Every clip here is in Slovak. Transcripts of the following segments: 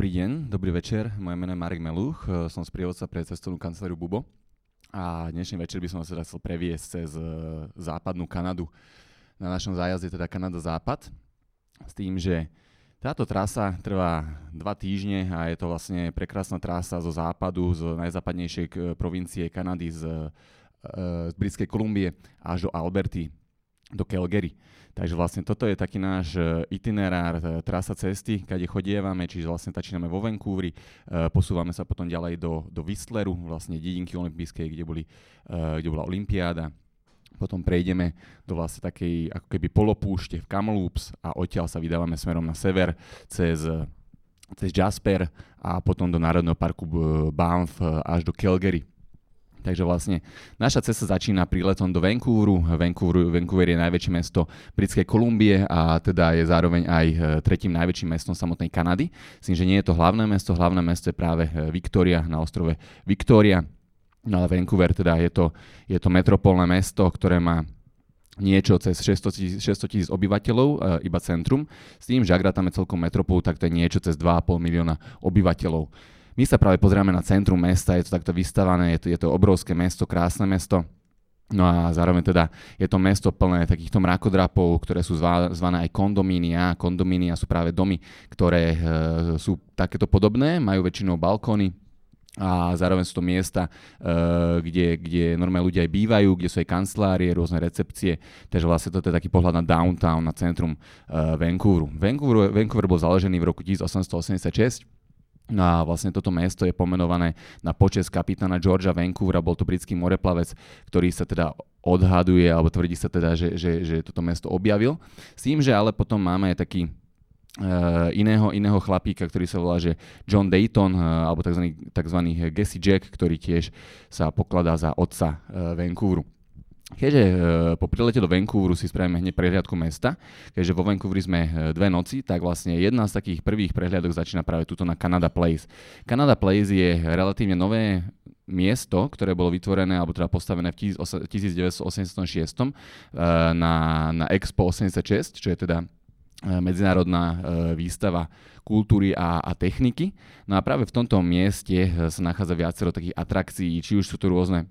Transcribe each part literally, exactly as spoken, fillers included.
Dobrý deň, dobrý večer, moje meno je Marek Meluch, som sprievodca pre cestovnú kanceláriu Bubo a dnešný večer by som sa teda chcel previesť cez západnú Kanadu. Na našom zájazde teda Kanada-Západ s tým, že táto trasa trvá dva týždne a je to vlastne prekrásna trasa zo západu, z najzápadnejšej provincie Kanady, z, z Britskej Kolumbie až do Alberty, do Calgary. Takže vlastne toto je taký náš itinerár, trasa cesty, kade chodievame, čiže vlastne začíname vo Vancouveri, posúvame sa potom ďalej do, do Whistleru, vlastne dedinky olympijskej, kde, boli, kde bola olympiáda. Potom prejdeme do vlastne takej ako keby polopúšte v Kamloops a odtiaľ sa vydávame smerom na sever cez, cez Jasper a potom do Národného parku Banff až do Calgary. Takže vlastne naša cesta začína príletom do Vancouveru. Vancouver, Vancouver je najväčšie mesto Britskej Kolumbie a teda je zároveň aj tretím najväčším mestom samotnej Kanady. Myslím, že nie je to hlavné mesto, hlavné mesto je práve Victoria na ostrove Victoria. No ale Vancouver teda je to, je to metropolné mesto, ktoré má niečo cez šesťsto tisíc obyvateľov, iba centrum. S tým, že ak rátame celkom metropolu, tak to je niečo cez dva a pol milióna obyvateľov. My sa práve pozrieme na centrum mesta, je to takto vystavané, je to, je to obrovské mesto, krásne mesto. No a zároveň teda je to mesto plné takýchto mrakodrapov, ktoré sú zvá, zvané aj kondomínia. Kondomínia sú práve domy, ktoré e, sú takéto podobné, majú väčšinou balkóny a zároveň sú to miesta, e, kde, kde normálne ľudia aj bývajú, kde sú aj kancelárie, rôzne recepcie. Takže vlastne toto je taký pohľad na downtown, na centrum e, Vancouveru. Vancouver. Vancouver bol založený v roku tisícosemstoosemdesiatšesť. No a vlastne toto mesto je pomenované na počesť kapitána Georgea Vancouvera, bol to britský moreplavec, ktorý sa teda odhaduje, alebo tvrdí sa teda, že, že, že toto mesto objavil. S tým, že ale potom máme aj taký uh, iného, iného chlapíka, ktorý sa volá, že John Dayton, uh, alebo tzv. tzv. Gassy Jack, ktorý tiež sa pokladá za otca uh, Vancouveru. Keďže e, po prilete do Vancouveru si spravíme hneď prehliadku mesta, keďže vo Vancouveri sme e, dve noci, tak vlastne jedna z takých prvých prehliadok začína práve tuto na Canada Place. Canada Place je relatívne nové miesto, ktoré bolo vytvorené, alebo teda postavené v tisícdeväťstoosemdesiatšesť e, na, na Expo osemdesiatšesť, čo je teda medzinárodná e, výstava kultúry a, a techniky. No a práve v tomto mieste sa nachádza viacero takých atrakcií, či už sú to rôzne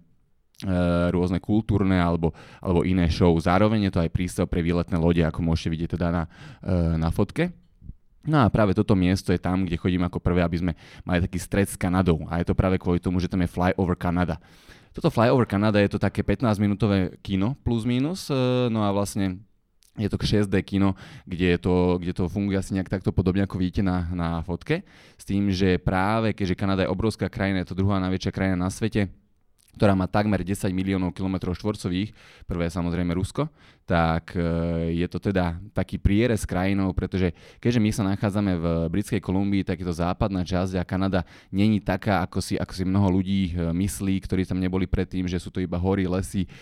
rôzne kultúrne alebo, alebo iné show. Zároveň je to aj prístav pre výletné lode, ako môžete vidieť teda na, na fotke. No a práve toto miesto je tam, kde chodím ako prvé, aby sme mali taký stret s Kanadou. A je to práve kvôli tomu, že tam je Flyover Canada. Toto Flyover Canada je to také pätnásťminútové kino plus minus, no a vlastne je to šesť dé kino, kde, je to, kde to funguje asi nejak takto podobne, ako vidíte na, na fotke. S tým, že práve, keďže Kanada je obrovská krajina, je to druhá najväčšia krajina na svete, ktorá má takmer desať miliónov kilometrov štvorcových, prvé je samozrejme Rusko, tak je to teda taký prierez krajinou, pretože keďže my sa nachádzame v Britskej Kolumbii, tak je to západná časť a Kanada není taká, ako si, ako si mnoho ľudí myslí, ktorí tam neboli predtým, že sú to iba hory, lesy,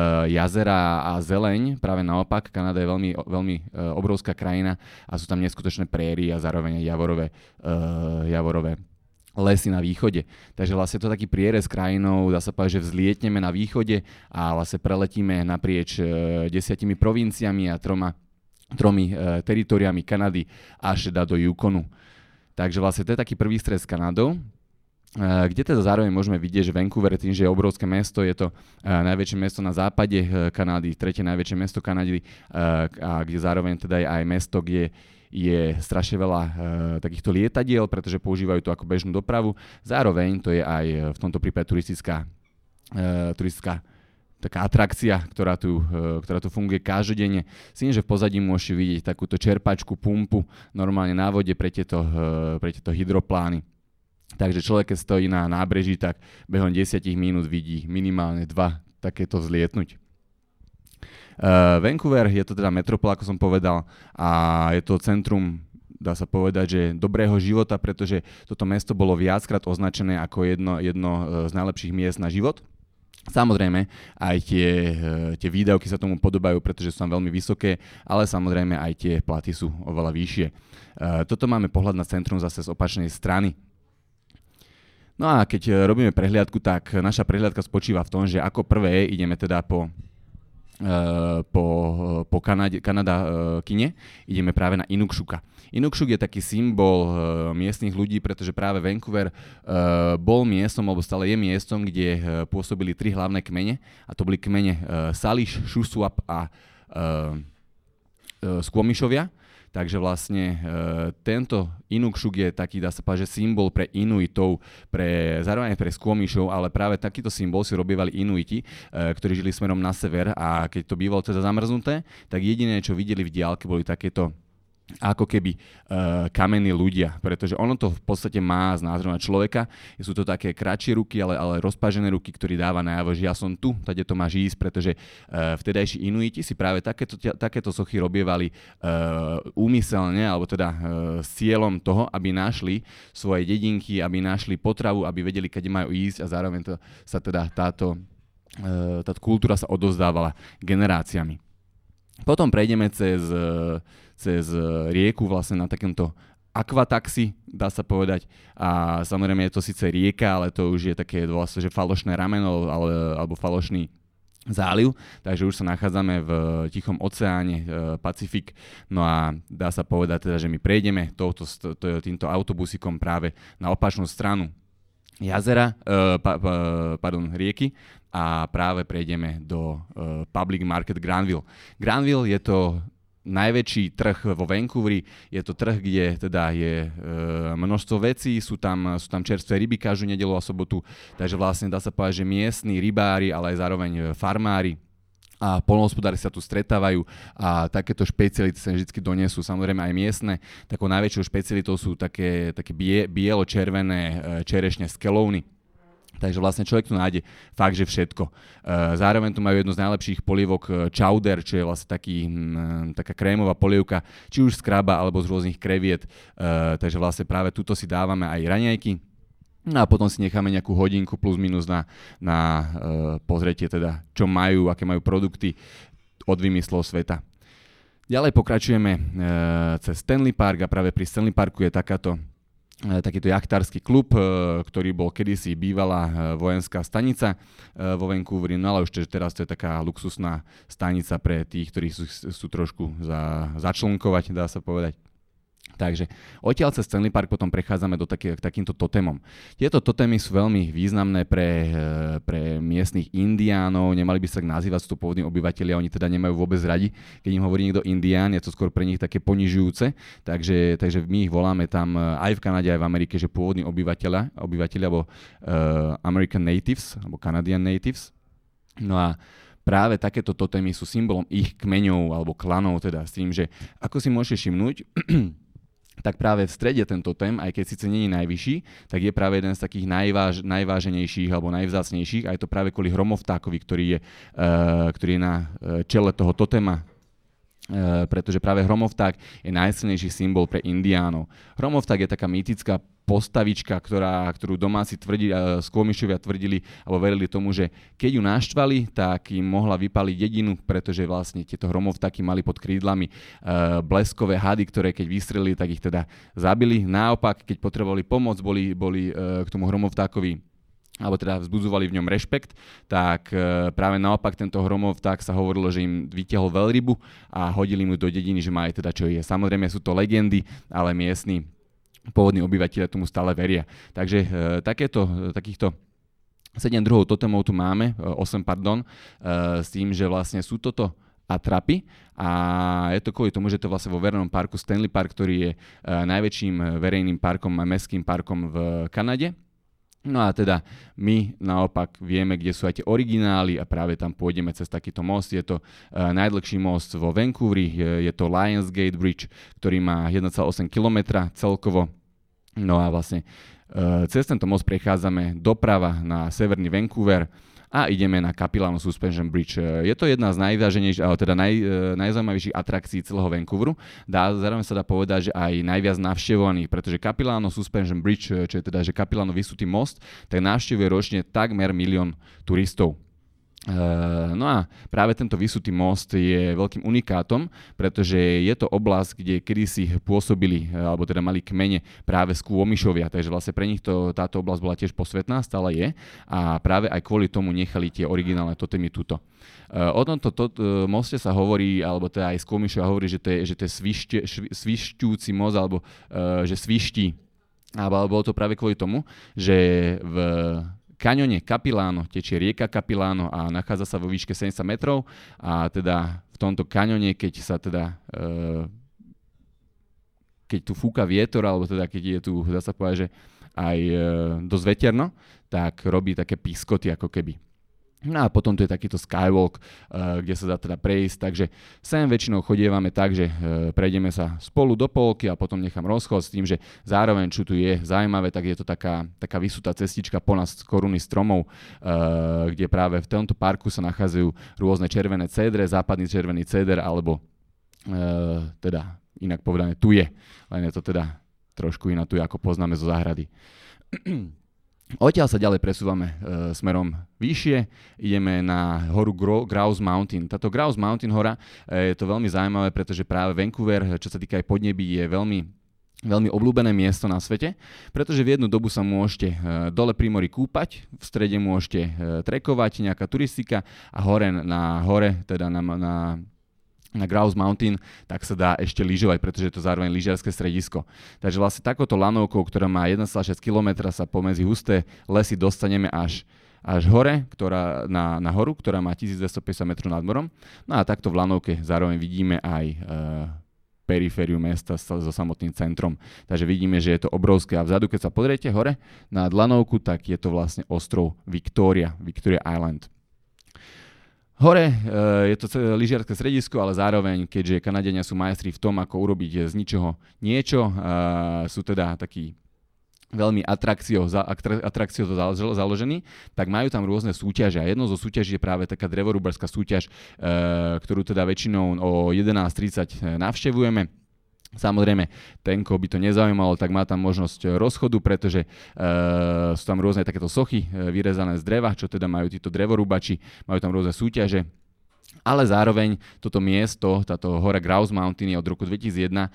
jazera a zeleň. Práve naopak, Kanada je veľmi, veľmi obrovská krajina a sú tam neskutočné prérie a zároveň aj javorové, javorové lesy na východe. Takže vlastne to je taký prierez krajinou, dá sa povedať, že vzlietneme na východe a vlastne preletíme naprieč e, desiatimi provinciami a troma, tromi e, teritoriami Kanady až teda do Yukonu. Takže vlastne to je taký prvý stret s Kanadou, e, kde teda zároveň môžeme vidieť, že Vancouver, tým, že je obrovské mesto, je to e, najväčšie mesto na západe e, Kanady, tretie najväčšie mesto Kanady, e, a kde zároveň teda je aj mesto, kde je strašne veľa e, takýchto lietadiel, pretože používajú to ako bežnú dopravu. Zároveň to je aj v tomto prípade turistická, e, turistická taká atrakcia, ktorá tu, e, ktorá tu funguje každodenne. S tým, že v pozadí môžete vidieť takúto čerpačku, pumpu normálne na vode pre tieto, e, pre tieto hydroplány. Takže človek, keď stojí na nábreží, tak behom desať minút vidí minimálne dva takéto vzlietnúť. Uh, Vancouver je to teda metropol, ako som povedal, a je to centrum, dá sa povedať, že dobrého života, pretože toto mesto bolo viackrát označené ako jedno, jedno z najlepších miest na život. Samozrejme, aj tie, tie výdavky sa tomu podobajú, pretože sú tam veľmi vysoké, ale samozrejme aj tie platy sú oveľa vyššie. Uh, toto máme pohľad na centrum zase z opačnej strany. No a keď robíme prehliadku, tak naša prehliadka spočíva v tom, že ako prvé ideme teda po po, po Kanade, Kanada kine, ideme práve na Inukšuka. Inukšuk je taký symbol miestnych ľudí, pretože práve Vancouver bol miestom, alebo stále je miestom, kde pôsobili tri hlavné kmene, a to boli kmene Salish, Shuswap a Squamishovia. Takže vlastne e, tento Inukšuk je taký, dá sa povedať, že symbol pre Inuitov, pre, zároveň aj pre Squamishov, ale práve takýto symbol si robievali Inuiti, e, ktorí žili smerom na sever, a keď to bývalo teda zamrznuté, tak jediné, čo videli v diaľke, boli takéto ako keby uh, kamení ľudia, pretože ono to v podstate má znázor na človeka. Sú to také kratšie ruky, ale, ale rozpážené ruky, ktorý dáva najavo, že ja som tu, tady to máš ísť, pretože uh, vtedajší Inuiti si práve takéto, takéto sochy robievali uh, úmyselne, alebo teda uh, s cieľom toho, aby našli svoje dedinky, aby našli potravu, aby vedeli, kade majú ísť, a zároveň to, sa teda táto, uh, táto kultúra sa odovzdávala generáciami. Potom prejdeme cez, cez rieku vlastne na takémto akvataxi, dá sa povedať. A samozrejme je to síce rieka, ale to už je také vlastne, že falošné rameno ale, alebo falošný záliv, takže už sa nachádzame v Tichom oceáne, Pacifik. No a dá sa povedať teda, že my prejdeme touto, týmto autobusikom práve na opačnú stranu jazera, uh, pa, pa, pardon, rieky, a práve prejdeme do uh, Public Market Granville. Granville je to najväčší trh vo Vancouveri, je to trh, kde teda je e, množstvo vecí, sú tam, sú tam čerstvé ryby každú nedeľu a sobotu, takže vlastne dá sa povedať, že miestni rybári, ale aj zároveň farmári a poľnohospodári sa tu stretávajú a takéto špeciality sa vždy donesú, samozrejme aj miestne. Takou najväčšou špecialitou sú také, také bie, bielo-červené čerešne z keľovny. Takže vlastne človek tu nájde fakt, že všetko. Zároveň tu majú jednu z najlepších polievok chowder, čo je vlastne taký, taká krémová polievka, či už z kraba alebo z rôznych kreviet. Takže vlastne práve tuto si dávame aj raňajky. No a potom si necháme nejakú hodinku plus minus na, na uh, pozretie teda, čo majú, aké majú produkty od vymyslov sveta. Ďalej pokračujeme uh, cez Stanley Park a práve pri Stanley Parku je takáto, uh, takýto jachtársky klub, uh, ktorý bol kedysi bývalá uh, vojenská stanica uh, vo Vancouveri, no ale už teraz to je taká luxusná stanica pre tých, ktorí sú, sú trošku za, začlnkovať, dá sa povedať. Takže odtiaľ cez Stanley Park potom prechádzame do taký, k takýmto totémom. Tieto totémy sú veľmi významné pre, pre miestnych indiánov, nemali by sa tak nazývať, sú to pôvodní obyvateľia, oni teda nemajú vôbec radi, keď im hovorí niekto indián, je to skôr pre nich také ponižujúce, takže, takže my ich voláme tam aj v Kanade, aj v Amerike, že pôvodní obyvateľia, obyvateľia alebo uh, American Natives, alebo Canadian Natives. No a práve takéto totémy sú symbolom ich kmeňov alebo klanov, teda s tým, že ako si môžete všimnúť, tak práve v strede tento tém, aj keď síce nie je najvyšší, tak je práve jeden z takých najváž, najváženejších alebo najvzácnejších, a je to práve kvôli hromovtákovi, ktorý je, uh, ktorý je na čele toho totéma, uh, pretože práve hromovták je najsilnejší symbol pre indiánov. Hromovták je taká mýtická postavička, ktorá, ktorú domáci tvrdili, Squamishovia tvrdili alebo verili tomu, že keď ju naštvali, tak im mohla vypaliť dedinu, pretože vlastne tieto hromovtáky mali pod krídlami uh, bleskové hady, ktoré keď vystrelili, tak ich teda zabili. Naopak, keď potrebovali pomoc, boli, boli uh, k tomu hromovtákovi alebo teda vzbudzovali v ňom rešpekt, tak uh, práve naopak tento hromovták sa hovorilo, že im vytiahol veľrybu a hodili mu do dediny, že má aj teda čo je. Samozrejme sú to legendy, ale miestni pôvodní obyvateľia tomu stále veria. Takže e, takéto, takýchto sedem druhov totémov tu máme, e, osem pardon, e, s tým, že vlastne sú toto atrapy a je to kvôli tomu, že to vlastne vo verejnom parku Stanley Park, ktorý je e, najväčším verejným parkom a mestským parkom v Kanade. No a teda my naopak vieme, kde sú aj tie originály a práve tam pôjdeme cez takýto most. Je to uh, najdlhší most vo Vancouveri, je, je to Lionsgate Bridge, ktorý má jeden celá osem kilometra celkovo. No a vlastne uh, cez tento most prechádzame doprava na severný Vancouver a ideme na Capilano Suspension Bridge. Je to jedna z najváženejších, alebo teda naj, najzaujímavejších atrakcií celého Vancouveru. Dá, zároveň sa dá povedať, že aj najviac navštevovaných, pretože Capilano Suspension Bridge, čo je teda, že Capilano vysutý most, tak navštevuje ročne takmer milión turistov. Uh, no a práve tento vysutý most je veľkým unikátom, pretože je to oblasť, kde kedysi pôsobili, alebo teda mali kmene práve Skômišovia, takže vlastne pre nich to, táto oblasť bola tiež posvetná, stále je a práve aj kvôli tomu nechali tie originálne totémy tuto. Uh, o tomto to, uh, moste sa hovorí, alebo teda aj Skômišovia hovorí, že to je, že to je svište, švi, svišťúci most, alebo uh, že sviští. Ale bolo to práve kvôli tomu, že v kaňone Capilano tečie rieka Capilano a nachádza sa vo výške sedemdesiat metrov a teda v tomto kaňone, keď sa teda e, keď tu fúka vietor, alebo teda keď je tu, dá sa povedať, že aj e, dosť veterno, tak robí také pískoty ako keby. No a potom tu je takýto skywalk, uh, kde sa dá teda prejsť, takže sem väčšinou chodievame tak, že uh, prejdeme sa spolu do polky a potom nechám rozchod s tým, že zároveň, čo tu je zaujímavé, tak je to taká, taká vysutá cestička plná koruny stromov, uh, kde práve v tomto parku sa nachádzajú rôzne červené cédre, západný červený céder, alebo uh, teda inak povedané tu je, len je to teda trošku iná tu je, ako poznáme zo záhrady. Odtiaľ sa ďalej presúvame e, smerom vyššie, ideme na horu Gro- Grouse Mountain. Táto Grouse Mountain hora e, je to veľmi zaujímavé, pretože práve Vancouver, čo sa týka aj podnebí, je veľmi, veľmi obľúbené miesto na svete, pretože v jednu dobu sa môžete e, dole pri mori kúpať, v strede môžete e, trekovať, nejaká turistika a hore na hore, teda na, na na Grouse Mountain, tak sa dá ešte lyžovať, pretože je to zároveň lyžiarske stredisko. Takže vlastne takouto lanovkou, ktorá má jeden celá šesť kilometra, sa pomedzi husté lesy dostaneme až, až hore, ktorá, na, na horu, ktorá má tisícdvestopäťdesiat metrov nad morom. No a takto v lanovke zároveň vidíme aj e, perifériu mesta so samotným centrom. Takže vidíme, že je to obrovské. A vzadu, keď sa pozriete hore nad lanovku, tak je to vlastne ostrov Victoria, Victoria Island. Hore je to lyžiarske stredisko, ale zároveň, keďže Kanadiania sú majstri v tom, ako urobiť z ničoho niečo, sú teda takí veľmi atrakciou, atrakciou založení, tak majú tam rôzne súťaže. A jednou zo súťaží je práve taká drevorúbarská súťaž, ktorú teda väčšinou o jedenásť tridsať navštevujeme. Samozrejme, ten, koho by to nezaujímalo, tak má tam možnosť rozchodu, pretože e, sú tam rôzne takéto sochy e, vyrezané z dreva, čo teda majú títo drevorúbači, majú tam rôzne súťaže. Ale zároveň toto miesto, táto hora Grouse Mountain je od roku dvetisícjeden e,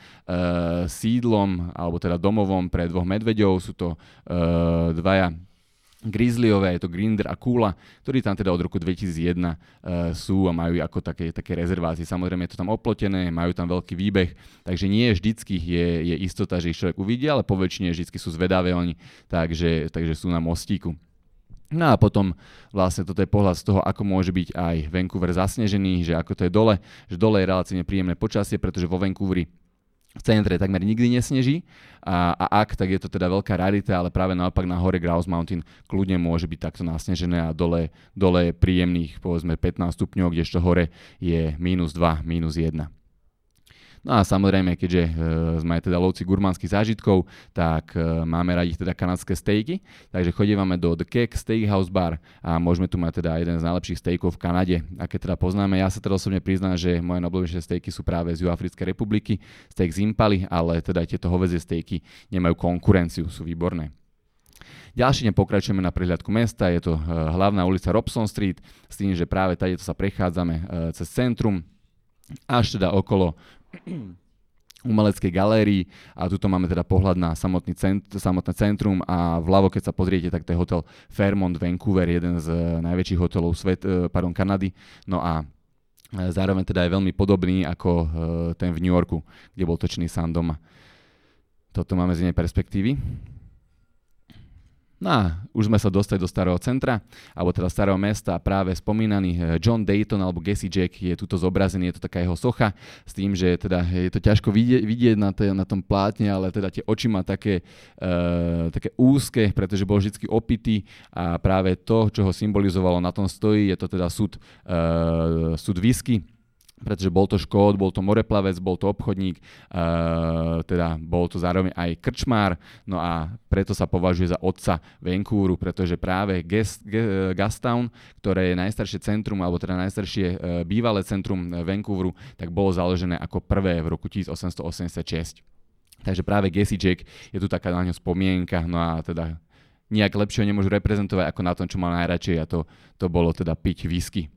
sídlom, alebo teda domovom pre dvoch medveďov. Sú to e, dvaja grizzlyové, je to Grinder a Kula, ktorí tam teda od roku dvetisícjeden uh, sú a majú ako také, také rezervácie. Samozrejme je to tam oplotené, majú tam veľký výbeh, takže nie vždycky je, je istota, že ich človek uvidí, ale po väčšine vždycky sú zvedavé oni, takže, takže sú na mostíku. No a potom vlastne toto je pohľad z toho, ako môže byť aj Vancouver zasnežený, že ako to je dole, že dole je relatívne príjemné počasie, pretože vo Vancouveri v centre takmer nikdy nesneží a, a ak, tak je to teda veľká rarita, ale práve naopak na hore Grouse Mountain kľudne môže byť takto nasnežené a dole, dole je príjemných povedzme pätnásť stupňov, kdežto hore je mínus dva, mínus jeden. No a samozrejme, keďže e, sme teda lovci gurmánskych zážitkov, tak e, máme radi teda kanadské stejky, takže chodívame do The Keg Steakhouse Bar a môžeme tu mať teda jeden z najlepších stejkov v Kanade, aké teda poznáme. Ja sa teda osobne priznám, že moje najobľúbenejšie stejky sú práve z Juhoafrickej republiky, steak z Impaly, ale teda tieto hovädzie stejky nemajú konkurenciu, sú výborné. Ďalší deň pokračujeme na prehliadku mesta, je to e, hlavná ulica Robson Street, s tým, že práve tady sa prechádzame e, cez centrum, až teda okolo umeleckej galérii a tuto máme teda pohľad na samotný cent, samotné centrum a vľavo, keď sa pozriete, tak to je hotel Fairmont Vancouver, jeden z najväčších hotelov svet, pardon, Kanady. No a zároveň teda je veľmi podobný ako ten v New Yorku, kde bol točený sám doma. Toto máme z inej perspektívy. No a už sme sa dostali do starého centra, alebo teda starého mesta a práve spomínaný John Dayton alebo Jesse Jack je tuto zobrazený, je to taká jeho socha s tým, že teda je to ťažko vidieť, vidieť na, te, na tom plátne, ale teda tie oči má také, uh, také úzke, pretože bol vždy opitý a práve to, čo ho symbolizovalo, na tom stojí, je to teda súd, uh, súd whisky, pretože bol to Škót, bol to moreplavec, bol to obchodník, uh, teda bol to zároveň aj krčmár, no a preto sa považuje za otca Vancouveru, pretože práve Gas, Gastown, ktoré je najstaršie centrum, alebo teda najstaršie uh, bývalé centrum Vancouveru, tak bolo založené ako prvé v roku tisícosemstoosemdesiatšesť. Takže práve Jesse Jack je tu taká na ňo spomienka, no a teda nijak lepšie nemôžu reprezentovať ako na tom, čo mal najradšej, a to, to bolo teda piť whisky.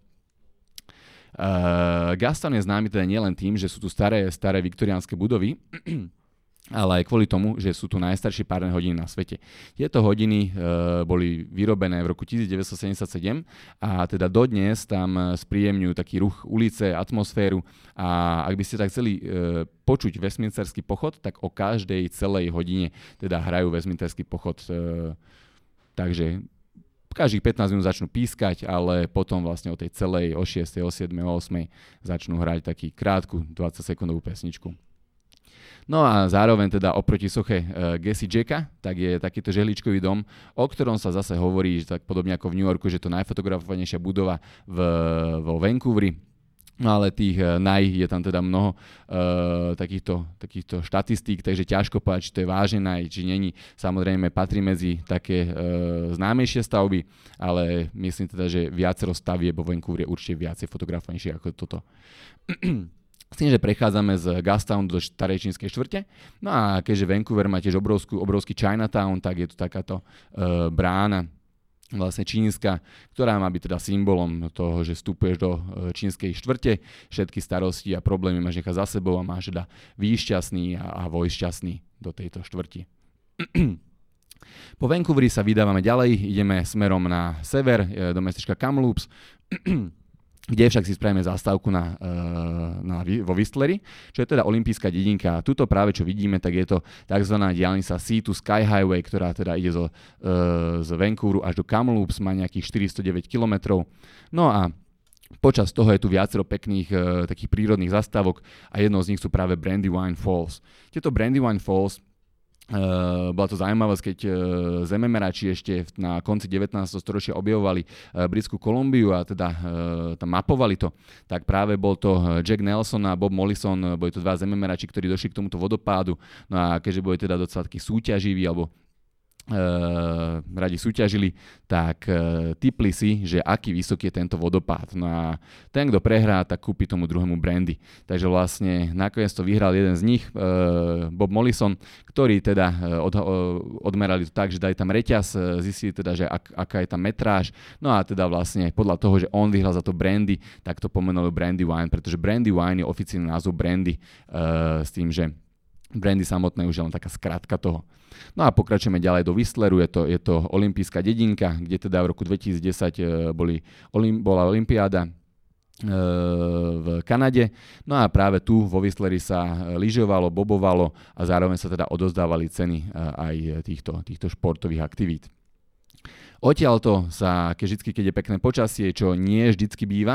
Uh, Gastown je známy teda nielen tým, že sú tu staré, staré viktoriánske budovy, ale aj kvôli tomu, že sú tu najstaršie párne hodiny na svete. Tieto hodiny e, boli vyrobené v roku devätnásťsedemdesiatsedem a teda dodnes tam spríjemňujú taký ruch ulice, atmosféru, a ak by ste tak chceli e, počuť Westminsterský pochod, tak o každej celej hodine teda hrajú Westminsterský pochod. E, takže každých pätnásť minút začnú pískať, ale potom vlastne o tej celej, o šiestej, o siedmej, o ôsmej začnú hrať taký krátku dvadsaťsekundovú pesničku. No a zároveň teda oproti soche uh, Jesse Jacka, tak je takýto žehličkový dom, o ktorom sa zase hovorí, že tak podobne ako v New Yorku, že to najfotografovanejšia budova v, vo Vancouveri. No ale tých uh, naj je tam teda mnoho uh, takýchto, takýchto štatistík, takže ťažko povedať, či to je vážne naj, či není. Samozrejme patrí medzi také uh, známejšie stavby, ale myslím teda, že viacero stavieb vo Vancouveri je určite viacej fotografovanejšie ako toto. S tým, že prechádzame z Gastown do starej čínskej štvrte. No a keďže Vancouver má tiež obrovskú, obrovský Chinatown, tak je tu takáto uh, brána, vlastne čínska, ktorá má byť teda symbolom toho, že vstupuješ do uh, čínskej štvrte, všetky starosti a problémy máš nechať za sebou a máš teda výjsť šťastný a, a vojsť šťastný do tejto štvrti. Po Vancouveri sa vydávame ďalej, ideme smerom na sever, do mestečka Kamloops, kde však si spravíme zastávku na, na, vo Whistleri, čo je teda olympijská dedinka. Tuto práve čo vidíme, tak je to tzv. Diaľnica Sea to Sky Highway, ktorá teda ide zo, z Vancouveru až do Kamloops, má nejakých štyristodeväť kilometrov. No a počas toho je tu viacero pekných uh, takých prírodných zastávok a jednou z nich sú práve Brandywine Falls. Tieto Brandywine Falls Uh, bola to zaujímavosť, keď uh, zememerači ešte na konci devätnásteho storočia objavovali uh, Britskú Kolumbiu a teda uh, tam mapovali to, tak práve bol to Jack Nelson a Bob Mollison, uh, boli to dva zememerači, ktorí došli k tomuto vodopádu. No a keďže boli teda docela takí súťaživí alebo Uh, radi súťažili, tak uh, tipli si, že aký vysoký je tento vodopád. No a ten, kto prehrá, tak kúpi tomu druhému brandy. Takže vlastne nakoniec to vyhral jeden z nich, uh, Bob Mollison, ktorý teda uh, od, uh, odmerali to tak, že dali tam reťaz, uh, zistili teda, že ak, aká je tam metráž. No a teda vlastne podľa toho, že on vyhral za to brandy, tak to pomenovali Brandywine, pretože Brandywine je oficiálny názov brandy, uh, s tým, že brandy samotné už je len taká skratka toho. No a pokračujeme ďalej do Whistleru, je to, je to olympijská dedinka, kde teda v roku dvetisícdesať boli, bola olympiáda v Kanade. No a práve tu vo Whistleri sa lyžovalo, bobovalo a zároveň sa teda odozdávali ceny aj týchto, týchto športových aktivít. Odtiaľto sa, keď vždy, keď je pekné počasie, čo nie vždycky býva,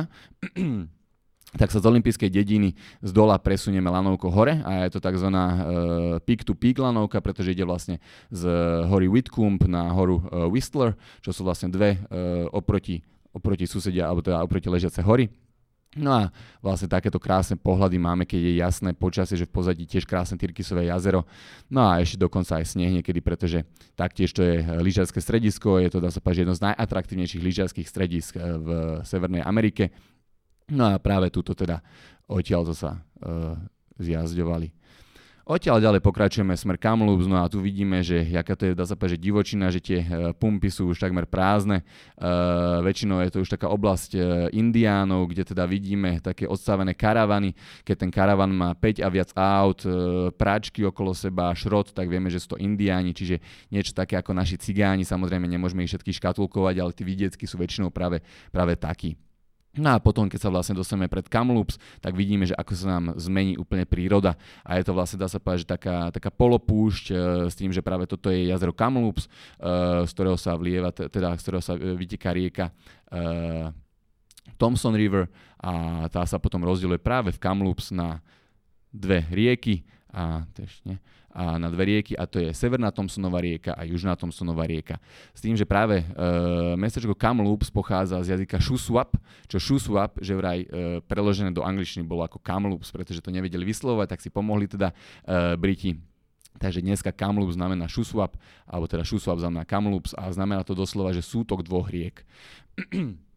tak sa z olympijskej dediny z dola presunieme lanovkou hore a je to tzv. Uh, peak-to-peak lanovka, pretože ide vlastne z hory Whitcomb na horu uh, Whistler, čo sú vlastne dve uh, oproti, oproti susedia, alebo teda oproti ležiace hory. No a vlastne takéto krásne pohľady máme, keď je jasné počasie, že v pozadí tiež krásne Tyrkisové jazero. No a ešte dokonca aj sneh niekedy, pretože taktiež to je lyžiarske stredisko, je to dá sa povedať jedno z najatraktívnejších lyžiarskych stredisk v Severnej Amerike. No a práve túto teda odtiaľto sa uh, zjazdovali. Odtiaľ ďalej pokračujeme smer Kamloops, no a tu vidíme, že jaká to je, dá sa povedať, že divočina, že tie uh, pumpy sú už takmer prázdne. Uh, väčšinou je to už taká oblasť uh, Indiánov, kde teda vidíme také odstavené karavany. Keď ten karavan má päť a viac aut, uh, práčky okolo seba, šrot, tak vieme, že sú to Indiáni, čiže niečo také ako naši cigáni. Samozrejme nemôžeme ich všetkých škatulkovať, ale tí vidiecky sú väčšinou práve, práve takí. No a potom, keď sa vlastne dostaneme pred Kamloops, tak vidíme, že ako sa nám zmení úplne príroda. A je to vlastne, dá sa povedať, že taká, taká polopúšť e, s tým, že práve toto je jazero Kamloops, e, z ktorého sa vlieva, teda z ktorého sa vyteká rieka e, Thompson River a tá sa potom rozdeľuje práve v Kamloops na dve rieky a tež, nie? a na dve rieky a to je Severná Thompsonová rieka a Južná Thompsonová rieka. S tým, že práve e, mestečko Kamloops pochádza z jazyka Shuswap, čo Shuswap, že vraj e, preložené do angličtiny bolo ako Kamloops, pretože to nevedeli vyslovovať, tak si pomohli teda e, Briti. Takže dneska Kamloops znamená Shuswap, alebo teda Shuswap znamená Kamloops a znamená to doslova, že sútok dvoch riek.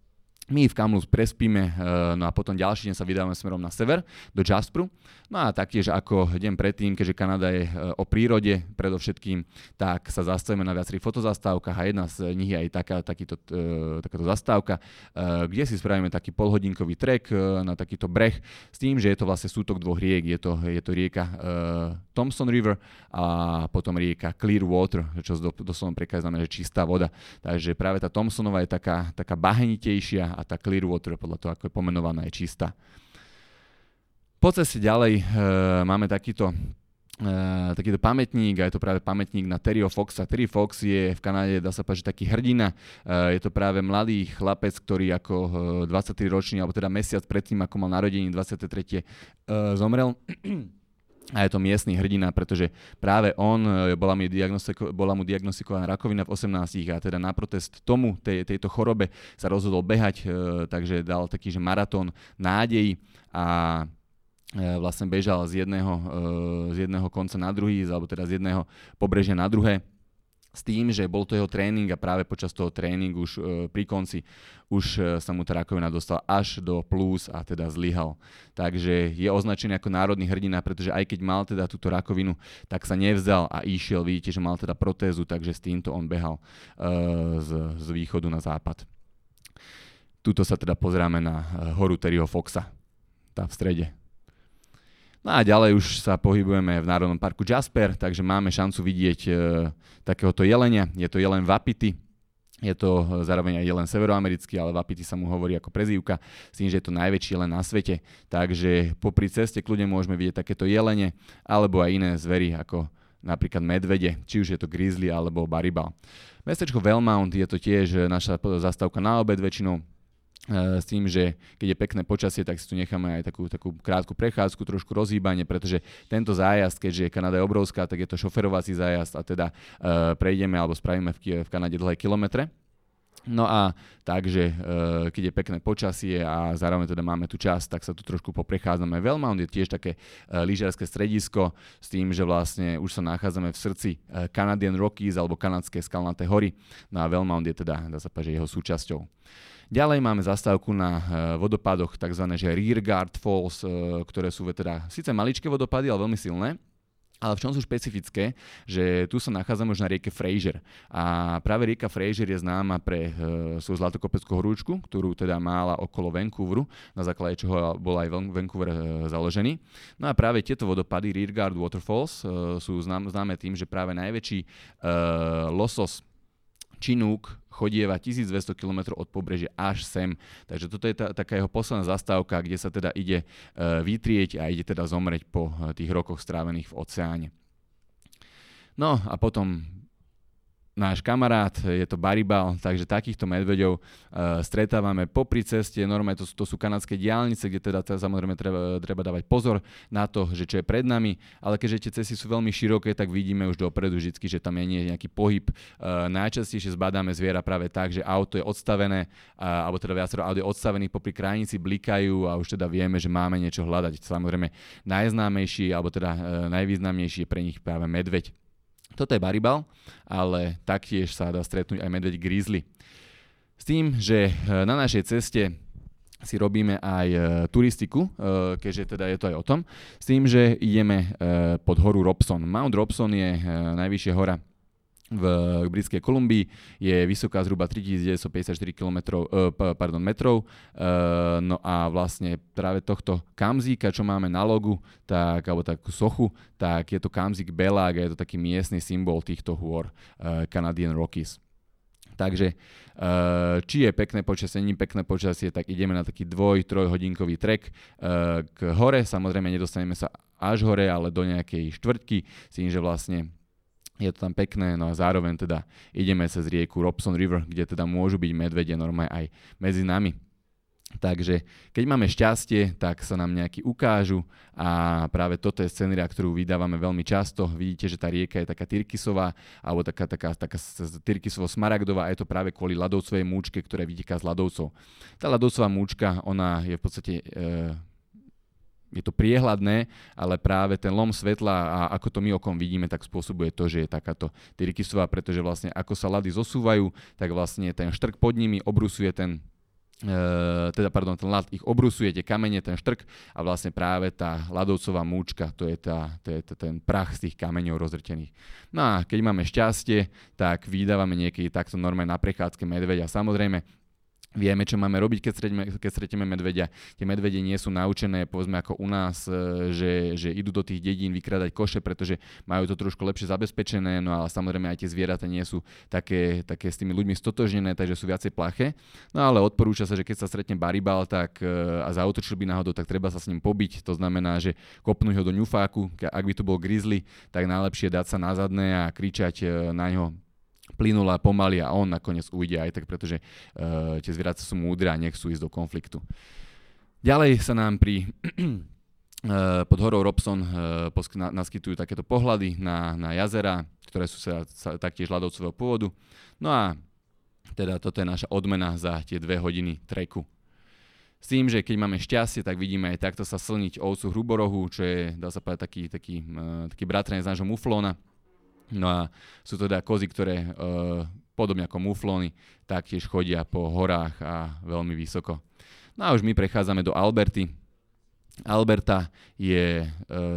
My v Kamloops prespíme, no a potom ďalší deň sa vydávame smerom na sever, do Jasperu. No a taktiež ako deň predtým, keďže Kanada je o prírode predovšetkým, tak sa zastavíme na viacerých fotozastávkach a jedna z nich je aj taká, takýto, takáto zastávka, kde si spravíme taký polhodinkový trek na takýto breh s tým, že je to vlastne sútok dvoch riek. Je to, je to rieka Thompson River a potom rieka Clearwater, čo doslovnom preklade znamená, že čistá voda. Takže práve tá Thompsonová je taká, taká bahenitejšia a tá Clearwater, podľa toho, ako je pomenovaná, je čistá. Po ceste ďalej e, máme takýto, e, takýto pamätník a je to práve pamätník na Terryho Foxa. Terry Fox je v Kanade, dá sa povedať, taký hrdina. E, je to práve mladý chlapec, ktorý ako e, dvadsaťtriročný, alebo teda mesiac predtým, ako mal narodení dvadsiate tretie E, zomrel. A je to miestny hrdina, pretože práve on, bola, mi diagnostiko, bola mu diagnostikovaná rakovina v osemnástich a teda na protest tomu, tej, tejto chorobe sa rozhodol behať, e, takže dal taký, že maratón nádejí a e, vlastne bežal z jedného, e, z jedného konca na druhý, alebo teda z jedného pobrežia na druhé. S tým, že bol to jeho tréning a práve počas toho tréningu už e, pri konci už e, sa mu tá rakovina dostala až do plus a teda zlyhal. Takže je označený ako národný hrdina, pretože aj keď mal teda túto rakovinu, tak sa nevzdal a išiel, vidíte, že mal teda protézu, takže s týmto on behal e, z, z východu na západ. Tuto sa teda pozeráme na horu Terryho Foxa, tá v strede. No a ďalej už sa pohybujeme v Národnom parku Jasper, takže máme šancu vidieť e, takéhoto jelenia. Je to jelen Wapiti, je to zároveň aj jelen severoamerický, ale Wapiti sa mu hovorí ako prezývka, s tým, že je to najväčší jelen na svete. Takže popri ceste kľudne môžeme vidieť takéto jelene, alebo aj iné zvery, ako napríklad medvede, či už je to grizzly alebo baribal. Mestečko Wellmount je to tiež naša zastávka na obed väčšinou, s tým, že keď je pekné počasie, tak si tu necháme aj takú, takú krátku prechádzku, trošku rozhýbanie, pretože tento zájazd, keďže Kanada je obrovská, tak je to šoferovací zájazd a teda uh, prejdeme alebo spravíme v, v Kanade dlhé kilometre. No a takže, uh, keď je pekné počasie a zároveň teda máme tu čas, tak sa tu trošku poprechádzame. Wellmount je tiež také uh, lyžiarske stredisko s tým, že vlastne už sa nachádzame v srdci uh, Canadian Rockies alebo kanadské skalnaté hory. No a Wellmount je teda, dá sa povedať, jeho súčasťou. Ďalej máme zastávku na vodopádoch, tzv. Rearguard Falls, ktoré sú teda síce maličké vodopády, ale veľmi silné. Ale v čom sú špecifické, že tu sa nachádzame už na rieke Fraser. A práve rieka Fraser je známa pre e, svoju zlatokopeckú horúčku, ktorú teda mála okolo Vancouveru, na základe čoho bol aj Vancouver e, založený. No a práve tieto vodopady, Rearguard Waterfalls, e, sú znám, známe tým, že práve najväčší e, losos Chinook chodieva tisícdvesto kilometrov od pobrežia až sem. Takže toto je tá, taká jeho posledná zastávka, kde sa teda ide e, vytrieť a ide teda zomreť po e, tých rokoch strávených v oceáne. No a potom náš kamarát, je to baribal, takže takýchto medveďov e, stretávame popri ceste. Normálne to, to sú kanadské diaľnice, kde teda, teda samozrejme treba, treba dávať pozor na to, že čo je pred nami, ale keďže tie cesty sú veľmi široké, tak vidíme už dopredu vždy, že tam nie je nejaký pohyb. E, najčastejšie zbadáme zviera práve tak, že auto je odstavené, a, alebo teda viacero aut je odstavených popri krajnici, blikajú a už teda vieme, že máme niečo hľadať. Samozrejme najznámejší, alebo teda e, najvýznamnejší je pre nich práve medveď. Toto je baribal, ale taktiež sa dá stretnúť aj medveď grizzly. S tým, že na našej ceste si robíme aj turistiku, keďže teda je to aj o tom, s tým, že ideme pod horu Robson. Mount Robson je najvyššia hora v Britskej Kolumbii, je vysoká zhruba tritisícdeväťstopäťdesiatštyri kilometrov, uh, pardon, metrov, uh, no a vlastne práve tohto kamzíka, čo máme na logu, tak, alebo takú sochu, tak je to kamzík Belák a je to taký miestny symbol týchto hôr uh, Canadian Rockies. Takže uh, či je pekné počasie, nie pekné počasie, tak ideme na taký dvoj, trojhodinkový trek uh, k hore, samozrejme nedostaneme sa až hore, ale do nejakej štvrtky, s tým, že vlastne je to tam pekné, no a zároveň teda ideme cez rieku Robson River, kde teda môžu byť medvede normálne aj medzi nami. Takže keď máme šťastie, tak sa nám nejaký ukážu a práve toto je scenéria, ktorú vydávame veľmi často. Vidíte, že tá rieka je taká tyrkysová alebo taká, taká, taká tyrkysovo-smaragdová a je to práve kvôli ľadovcovej múčke, ktorá vyteká z ľadovcov. Tá ľadovcová múčka, ona je v podstate... E, je to priehľadné, ale práve ten lom svetla a ako to my okom vidíme, tak spôsobuje to, že je takáto tyrkysová, pretože vlastne ako sa ľady zosúvajú, tak vlastne ten štrk pod nimi obrusuje ten Uh, teda, pardon, ten ľad ich obrusuje, tie kamene, ten štrk a vlastne práve tá ľadovcová múčka, to je, tá, to je tá, ten prach z tých kameňov rozrtených. No a keď máme šťastie, tak vydávame niekedy takto normálne na prechádzke medveďa. Samozrejme, vieme, čo máme robiť, keď stretíme, keď stretíme medveďa. Tie medvede nie sú naučené, povedzme ako u nás, že, že idú do tých dedín vykradať koše, pretože majú to trošku lepšie zabezpečené, no ale samozrejme aj tie zvieratá nie sú také, také s tými ľuďmi stotožnené, takže sú viacej plaché. No ale odporúča sa, že keď sa stretne baribal tak, a zautočil by náhodou, tak treba sa s ním pobiť. To znamená, že kopnúť ho do ňufáku, ak by to bol grizzly, tak najlepšie dať sa na zadné a kričať na ňo plynula pomaly a on nakoniec ujde aj tak, pretože uh, tie zvieratá sú múdre a nechcú ísť do konfliktu. Ďalej sa nám pri uh, pod horou Robson uh, posky, na, naskytujú takéto pohľady na, na jazera, ktoré sú sa, sa taktiež ľadovcového pôvodu. No a teda toto je naša odmena za tie dve hodiny treku. S tým, že keď máme šťastie, tak vidíme aj takto sa slniť ovcu hruborohu, čo je, dá sa povedať, taký, taký, uh, taký bratranec nášho muflóna. No a sú to teda kozy, ktoré e, podobne ako muflóny taktiež chodia po horách a veľmi vysoko. No a už my prechádzame do Alberty. Alberta je e,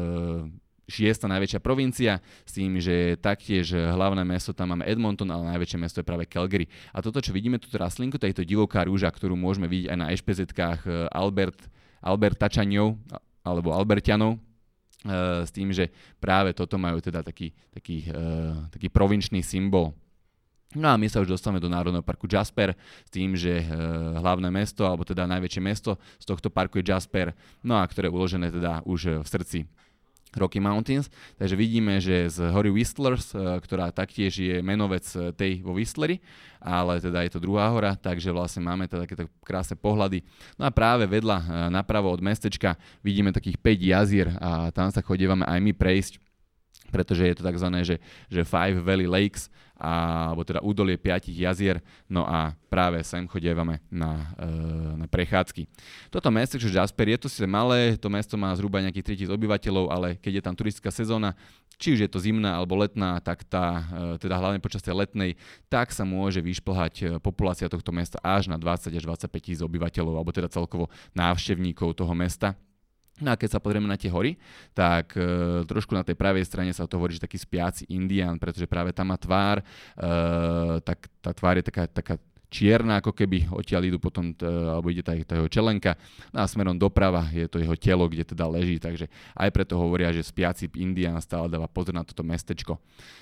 šiesta najväčšia provincia, s tým, že taktiež hlavné mesto tam máme Edmonton, ale najväčšie mesto je práve Calgary. A toto, čo vidíme, túto rastlinku, to je to divoká rúža, ktorú môžeme vidieť aj na ešpezetkách Albert, Albertačanov alebo Albertianov. Uh, s tým, že práve toto majú teda taký, taký, uh, taký provinčný symbol. No a my sa už dostávame do Národného parku Jasper s tým, že uh, hlavné mesto, alebo teda najväčšie mesto z tohto parku je Jasper, no a ktoré je uložené teda už v srdci Rocky Mountains. Takže vidíme, že z hory Whistlers, ktorá taktiež je menovec tej vo Whistleri, ale teda je to druhá hora, takže vlastne máme teda takéto krásne pohľady. No a práve vedľa, napravo od mestečka, vidíme takých päť jazier a tam sa chodievame aj my prejsť, pretože je to takzvané, že, že Five Valley Lakes, a, alebo teda údolie piatich jazier, no a práve sem chodievame na, e, na prechádzky. Toto mesto, čo Jasper, je to síce malé, to mesto má zhruba nejakých tritisíc obyvateľov, ale keď je tam turistická sezóna, či už je to zimná alebo letná, tak tá, e, teda hlavne počas tej letnej, tak sa môže vyšplhať populácia tohto mesta až na dvadsať až dvadsaťpäť tisíc obyvateľov, alebo teda celkovo návštevníkov toho mesta. No a keď sa pozrieme na tie hory, tak e, trošku na tej pravej strane sa to hovorí, že taký spiaci Indián, pretože práve tam má tvár, e, tak tá tvár je taká, taká čierna, ako keby odtiaľ idú potom, t- alebo ide tá, tá jeho čelenka, no a smerom doprava je to jeho telo, kde teda leží, takže aj preto hovoria, že spiaci Indián stále dáva pozor na toto mestečko.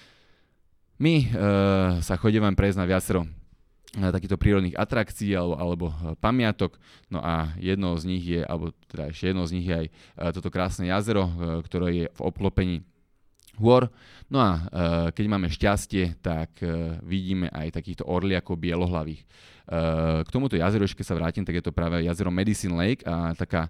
My e, sa chodívame prejsť na viacero takýchto prírodných atrakcií alebo, alebo pamiatok. No a jednou z nich je, alebo teda ešte jednou z nich je aj toto krásne jazero, ktoré je v obklopení hôr. No a keď máme šťastie, tak vidíme aj takýchto orliakov bielohlavých. K tomuto jazeru, ešte keď sa vrátim, tak je to práve jazero Medicine Lake a taká,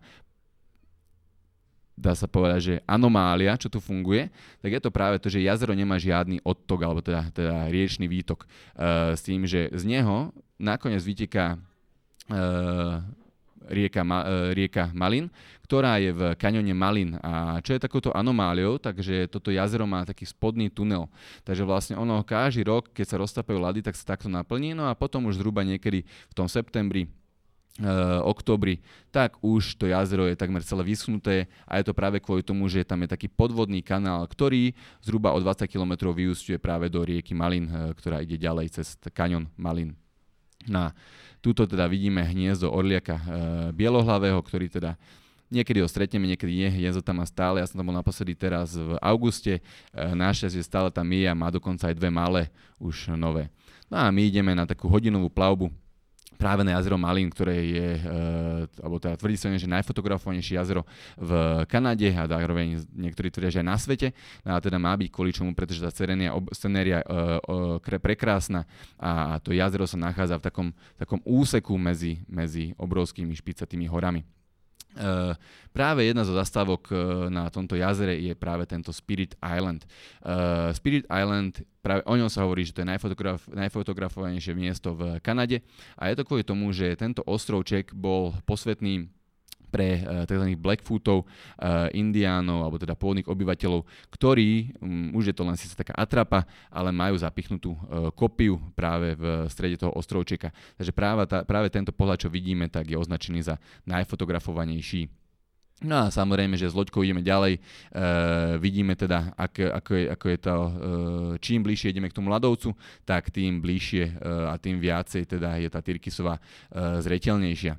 dá sa povedať, že anomália, čo tu funguje, tak je to práve to, že jazero nemá žiadny odtok, alebo teda, teda riečný výtok. Uh, s tým, že z neho nakoniec vyteká uh, rieka, ma, uh, rieka Malin, ktorá je v kaňone Malin. A čo je takouto anomáliou, takže toto jazero má taký spodný tunel. Takže vlastne ono každý rok, keď sa roztapajú ľady, tak sa takto naplní, no a potom už zhruba niekedy v tom septembri, Uh, októbri, tak už to jazero je takmer celé vyschnuté a je to práve kvôli tomu, že tam je taký podvodný kanál, ktorý zhruba o dvadsať kilometrov vyúsťuje práve do rieky Malin, uh, ktorá ide ďalej cez kaňon Malin. No, túto teda vidíme hniezdo orliaka uh, bielohlavého, ktorý teda niekedy ho stretneme, niekedy nie, hniezdo tam má stále, ja som tam bol naposledy teraz v auguste, uh, našťastie stále tam je a má dokonca aj dve malé, už nové. No a my ideme na takú hodinovú plavbu práve na jazero Malin, ktoré je, e, alebo teda tvrdí sa, že najfotografovanejšie jazero v Kanade a zároveň niektorí tvrdia, že aj na svete. No a teda má byť kvôli čomu, pretože tá scenéria je e, e, prekrásna a to jazero sa nachádza v takom, takom úseku medzi, medzi obrovskými špicatými horami. Uh, práve jedna zo zastávok uh, na tomto jazere je práve tento Spirit Island. Uh, Spirit Island, práve o ňom sa hovorí, že to je najfotograf- najfotografovanejšie miesto v Kanade a je to kvôli tomu, že tento ostrovček bol posvätný pre uh, tzv. Blackfootov, uh, indiánov, alebo teda pôvodných obyvateľov, ktorí, um, už je to len síce taká atrapa, ale majú zapichnutú uh, kopiu práve v strede toho ostrovčeka. Takže práve, tá, práve tento pohľad, čo vidíme, tak je označený za najfotografovanejší. No a samozrejme, že s loďkou ideme ďalej, e, vidíme teda, ak, ako, je, ako je to, e, čím bližšie ideme k tomu ľadovcu, tak tým bližšie e, a tým viacej teda je tá Tyrkisová e, zreteľnejšia.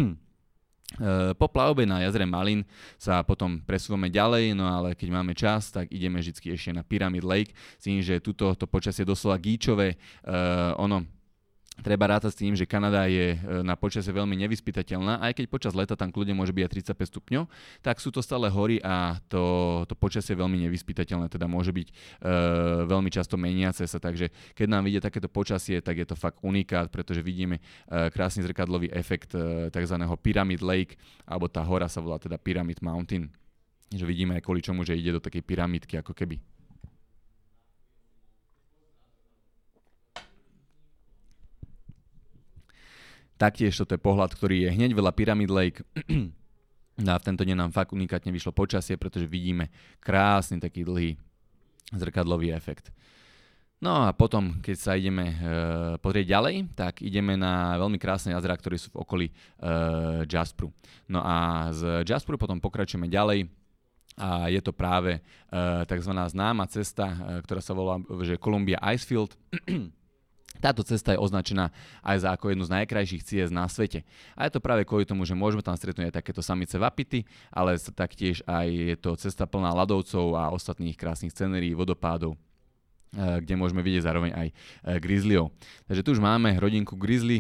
Po plavbe na jazere Malin sa potom presúvame ďalej, no ale keď máme čas, tak ideme vždy ešte na Pyramid Lake, s tým, že tuto to počasie doslova gíčové, uh, ono treba rátať s tým, že Kanada je na počasie veľmi nevyspytateľná, aj keď počas leta tam kľudne môže byť aj tridsaťpäť stupňov, tak sú to stále hory a to, to počasie je veľmi nevyspytateľné, teda môže byť e, veľmi často meniace sa, takže keď nám vidie takéto počasie, tak je to fakt unikát, pretože vidíme e, krásny zrkadlový efekt e, tzv. Pyramid Lake, alebo tá hora sa volá teda Pyramid Mountain, že vidíme aj kvôli čomu, že ide do takej pyramidky ako keby. Taktiež toto je pohľad, ktorý je hneď veľa Pyramid Lake. A v tento deň nám fakt unikátne vyšlo počasie, pretože vidíme krásny taký dlhý zrkadlový efekt. No a potom, keď sa ideme e, pozrieť ďalej, tak ideme na veľmi krásne jazera, ktoré sú v okolí e, Jasperu. No a z Jasperu potom pokračujeme ďalej a je to práve e, tzv. Známa cesta, e, ktorá sa volá že Columbia Icefield. Táto cesta je označená aj za ako jednu z najkrajších ciest na svete. A je to práve kvôli tomu, že môžeme tam stretnúť aj takéto samice vapity, ale taktiež aj je to cesta plná ľadovcov a ostatných krásnych scenérií, vodopádov, kde môžeme vidieť zároveň aj grizzlyov. Takže tu už máme rodinku grizzly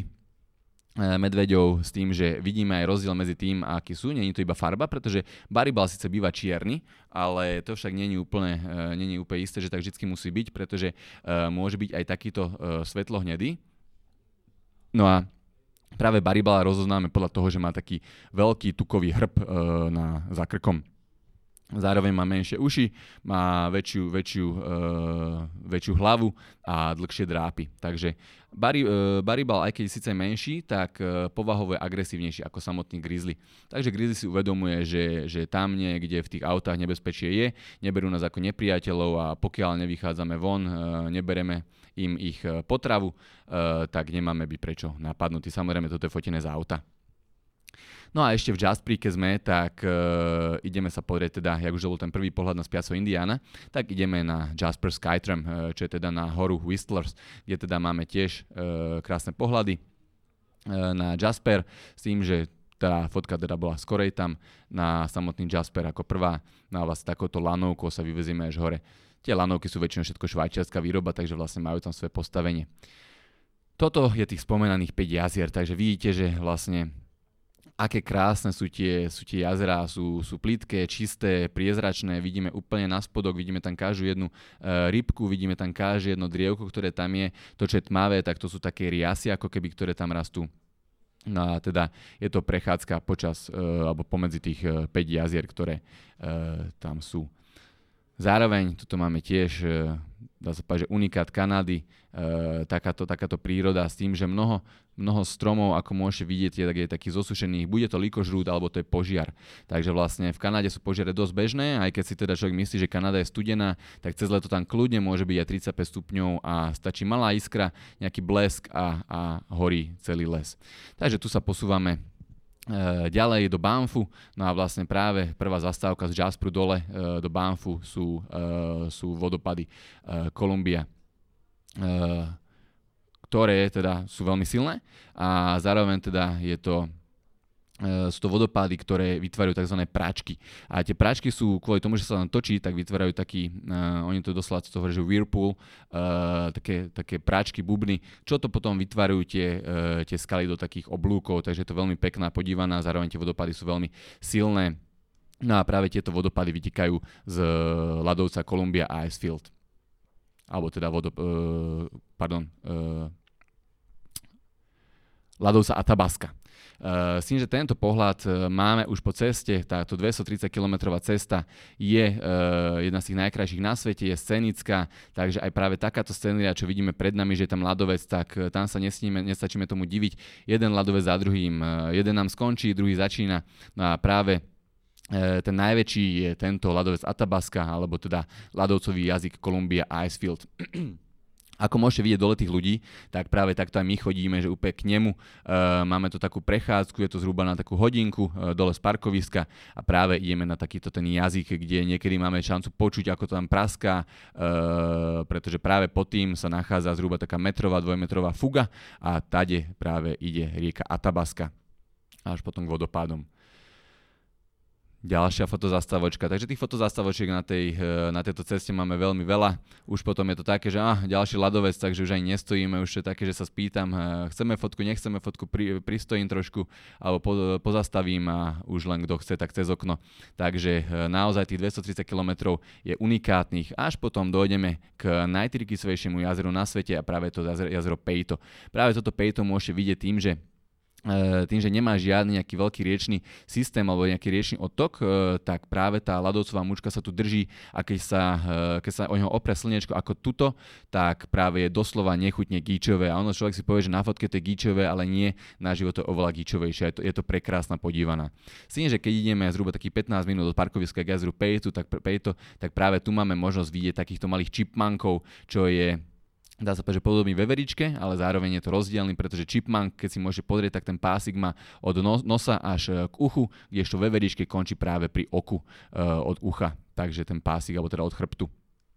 medveďov s tým, že vidíme aj rozdiel medzi tým, aký sú. Nie je to iba farba, pretože baribal síce býva čierny, ale to však nie je úplne, nie je úplne isté, že tak vždy musí byť, pretože môže byť aj takýto svetlohnedý. No a práve baribala rozoznáme podľa toho, že má taký veľký tukový hrb na za krkom. Zároveň má menšie uši, má väčšiu, väčšiu, uh, väčšiu hlavu a dlhšie drápy. Takže bari, uh, baribal, aj keď je síce menší, tak uh, povahovo je agresívnejší ako samotný grizzly. Takže grizzly si uvedomuje, že, že tam niekde v tých autách nebezpečie je, neberú nás ako nepriateľov a pokiaľ nevychádzame von, uh, nebereme im ich uh, potravu, uh, tak nemáme byť prečo napadnutí. Samozrejme, toto je fotené z auta. No a ešte v Jasperi, keď sme, tak uh, ideme sa pozrieť teda, jak už bol ten prvý pohľad na spiaceho Indiána, tak ideme na Jasper Skytram, uh, čo je teda na horu Whistlers, kde teda máme tiež uh, krásne pohľady uh, na Jasper, s tým, že tá fotka teda bola skorej tam na samotný Jasper ako prvá, no a vlastne takouto lanovkou sa vyvezieme až hore. Tie lanovky sú väčšinou všetko švajčiarska výroba, takže vlastne majú tam svoje postavenie. Toto je tých spomenaných päť jazier, takže vidíte, že vlastne aké krásne sú tie, sú tie jazerá, sú, sú plítke, čisté, priezračné, vidíme úplne na spodok, vidíme tam každú jednu uh, rybku, vidíme tam každé jedno drievko, ktoré tam je, to, čo je tmavé, tak to sú také riasy, ako keby, ktoré tam rastú. No a teda je to prechádzka počas, uh, alebo pomedzi tých uh, päť jazier, ktoré uh, tam sú. Zároveň tuto máme tiež, dá sa povedať, že unikát Kanady, e, takáto, takáto príroda s tým, že mnoho, mnoho stromov, ako môžete vidieť, je, tak je takých zosušených, bude to likožrút, alebo to je požiar. Takže vlastne v Kanade sú požiare dosť bežné, aj keď si teda človek myslí, že Kanada je studená, tak cez leto tam kľudne môže byť aj tridsaťpäť stupňov a stačí malá iskra, nejaký blesk a, a horí celý les. Takže tu sa posúvame ďalej do Banffu, no a vlastne práve prvá zastávka z Jasperu dole do Banffu sú, sú vodopady Columbia, ktoré teda sú veľmi silné a zároveň teda je to sú to vodopády, ktoré vytvárajú tzv. Práčky. A tie práčky sú kvôli tomu, že sa tam točí, tak vytvárajú taký, uh, oni to doslova to hovorí, že whirlpool, uh, také, také práčky, bubny, čo to potom vytvárajú tie, uh, tie skaly do takých oblúkov, takže je to veľmi pekná, podívaná, zároveň tie vodopády sú veľmi silné. No a práve tieto vodopády vytekajú z ľadovca Columbia Icefield. Alebo teda vodop... Uh, pardon... Uh, ľadovca Athabasca. Uh, s tým, že tento pohľad uh, máme už po ceste, táto dvestotridsať kilometrová cesta je uh, jedna z tých najkrajších na svete, je scenická, takže aj práve takáto scenéria, čo vidíme pred nami, že je tam ľadovec, tak uh, tam sa nesníme, nestačíme tomu diviť. Jeden ľadovec za druhým, uh, jeden nám skončí, druhý začína. No a práve uh, ten najväčší je tento ľadovec Athabasca, alebo teda ľadovcový jazyk Columbia Icefield. Ako môžete vidieť dole tých ľudí, tak práve takto aj my chodíme, že úplne k nemu. E, máme tu takú prechádzku, je to zhruba na takú hodinku e, dole z parkoviska a práve ideme na takýto ten jazyk, kde niekedy máme šancu počuť, ako to tam praská, e, pretože práve pod tým sa nachádza zhruba taká metrová, dvojmetrová fuga a tade práve ide rieka Athabasca až potom k vodopádom. Ďalšia fotozastavočka. Takže tých fotozastavočiek na, tej, na tejto ceste máme veľmi veľa. Už potom je to také, že ah, ďalší ľadovec, takže už ani nestojíme. Už je také, že sa spýtam, chceme fotku, nechceme fotku, pri, pristojím trošku, alebo po, pozastavím a už len kto chce, tak cez okno. Takže naozaj tých dvestotridsať kilometrov je unikátnych. Až potom dojdeme k najtyrkysovejšiemu jazeru na svete a práve to jazero, jazero Peito. Práve toto Peito môžete vidieť tým, že tým, že nemá žiadny nejaký veľký riečny systém alebo nejaký riečny odtok, tak práve tá ľadovcová mučka sa tu drží a keď sa, keď sa o neho opre slnečko ako tuto, tak práve je doslova nechutne gíčové. A ono človek si povie, že na fotke to je gíčové, ale nie, na život to je oveľa gíčovejšie. Je to, je to prekrásna podívaná. S tým, že keď ideme zhruba takých pätnásť minút od parkoviska k jazeru Peito, tak, Peito, tak práve tu máme možnosť vidieť takýchto malých chipmunkov, čo je, dá sa povedať, že podobný veveričke, ale zároveň je to rozdielný, pretože chipmunk, keď si môžete pozrieť, tak ten pásik má od nosa až k uchu, kdežto veveričke končí práve pri oku uh, od ucha, takže ten pásik, alebo teda od chrbtu.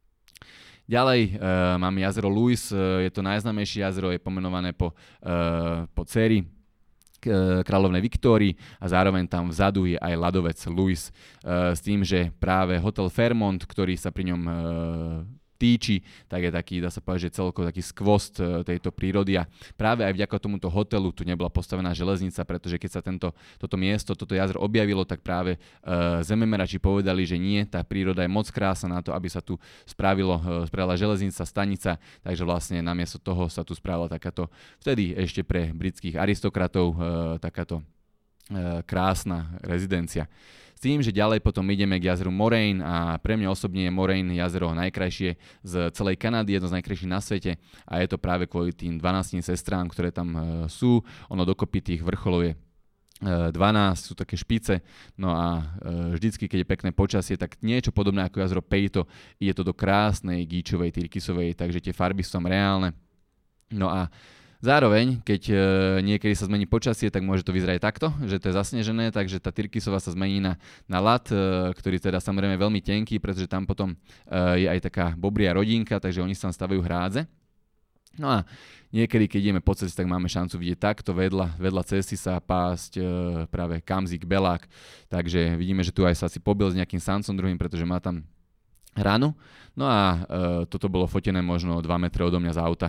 Ďalej uh, máme jazero Lewis, uh, je to najznámejšie jazero, je pomenované po, uh, po dcéri kráľovnej Viktórii a zároveň tam vzadu je aj ľadovec Lewis uh, s tým, že práve hotel Fairmont, ktorý sa pri ňom uh, týči, tak je taký, dá sa povedať, že celkovo taký skvost tejto prírody a práve aj vďaka tomuto hotelu tu nebola postavená železnica, pretože keď sa tento, toto miesto, toto jazero objavilo, tak práve uh, zememerači povedali, že nie, tá príroda je moc krásna na to, aby sa tu spravilo, uh, spravila železnica, stanica, takže vlastne namiesto toho sa tu spravila takáto, vtedy ešte pre britských aristokratov, uh, takáto uh, krásna rezidencia. S tým, že ďalej potom ideme k jazeru Moraine a pre mňa osobne je Moraine jazero najkrajšie z celej Kanady, jedno z najkrajších na svete a je to práve kvôli tým dvanástim sestrám, ktoré tam sú. Ono dokopy tých vrcholov je dvanásť, sú také špice, no a vždycky, keď je pekné počasie, tak niečo podobné ako jazero Peito, ide to do krásnej gíčovej, tyrkysovej, takže tie farby sú tam reálne. No a zároveň, keď e, niekedy sa zmení počasie, tak môže to vyzerať takto, že to je zasnežené, takže tá tyrkysová sa zmení na, na ľad, e, ktorý teda samozrejme je veľmi tenký, pretože tam potom e, je aj taká bobria rodinka, takže oni sa tam stavajú hrádze. No a niekedy, keď ideme po ceste, tak máme šancu vidieť takto vedľa, vedľa cesty sa pásť e, práve kamzik, belák, takže vidíme, že tu aj sa asi pobil s nejakým samcom druhým, pretože má tam ranu. No a e, toto bolo fotené možno dva metre odo mňa z auta.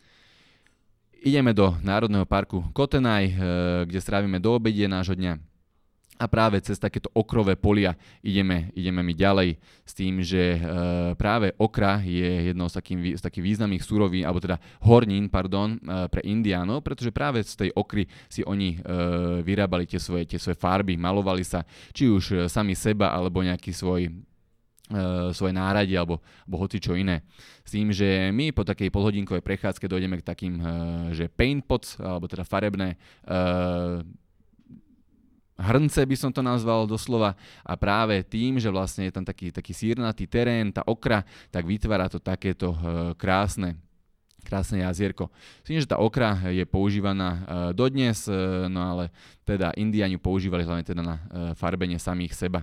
Ideme do Národného parku Kootenay, kde strávime do obedie nášho dňa a práve cez takéto okrové polia ideme, ideme my ďalej s tým, že práve okra je jednou z takých, z takých významných súrovín, alebo teda hornín, pardon, pre Indiánov, pretože práve z tej okry si oni vyrábali tie svoje, tie svoje farby, malovali sa, či už sami seba, alebo nejaký svoj svoje náradie alebo, alebo hoci čo iné. S tým, že my po takej polhodinkovej prechádzke dojdeme k takým, že paint pots, alebo teda farebné uh, hrnce by som to nazval doslova a práve tým, že vlastne je tam taký, taký sírnatý terén, tá okra, tak vytvára to takéto uh, krásne krásne jazierko. S tým, že tá okra je používaná uh, dodnes, uh, no ale teda Indiáni používali hlavne teda na uh, farbenie samých seba.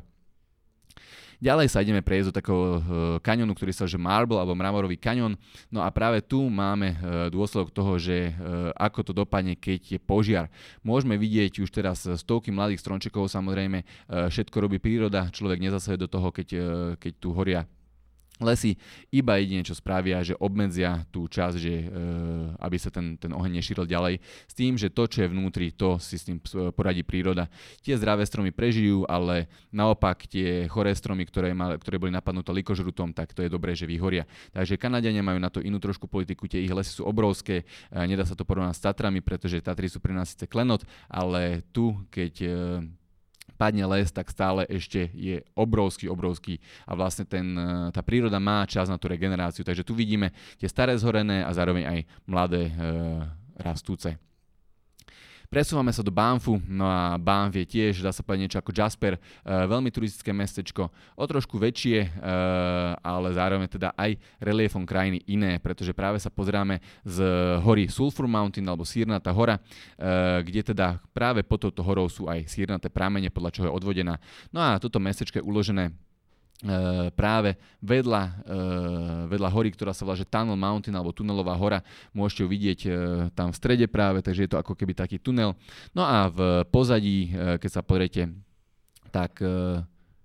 Ďalej sa ideme prejsť do takého uh, kaňonu, ktorý sa volá Marble alebo mramorový kaňon. No a práve tu máme uh, dôsledok toho, že uh, ako to dopadne, keď je požiar. Môžeme vidieť už teraz stovky mladých stromčekov, samozrejme uh, všetko robí príroda, človek nezasahuje do toho, keď, uh, keď tu horia lesy iba jedine, čo spravia, že obmedzia tú časť, že, e, aby sa ten, ten oheň nešíril ďalej, s tým, že to, čo je vnútri, to si s tým poradí príroda. Tie zdravé stromy prežijú, ale naopak tie choré stromy, ktoré, mal, ktoré boli napadnuté likožrutom, tak to je dobré, že vyhoria. Takže Kanadiania majú na to inú trošku politiku, tie ich lesy sú obrovské, e, nedá sa to porovnať s Tatrami, pretože Tatry sú pre nás síce klenot, ale tu, keď e, padne les, tak stále ešte je obrovský, obrovský a vlastne ten, tá príroda má čas na tú regeneráciu. Takže tu vidíme tie staré zhorené a zároveň aj mladé e, rastúce. Presúvame sa do Banffu, no a Banff je tiež, dá sa povedať niečo ako Jasper, e, veľmi turistické mestečko, o trošku väčšie, e, ale zároveň teda aj reliefom krajiny iné, pretože práve sa pozeráme z hory Sulphur Mountain alebo Sírnatá hora, e, kde teda práve pod touto horou sú aj sírnaté pramene, podľa čoho je odvodená. No a toto mestečko je uložené Uh, práve vedľa, uh, vedľa hory, ktorá sa volá že Tunnel Mountain alebo Tunelová hora. Môžete ju vidieť uh, tam v strede práve, takže je to ako keby taký tunel. No a v pozadí, uh, keď sa pozriete, tak uh,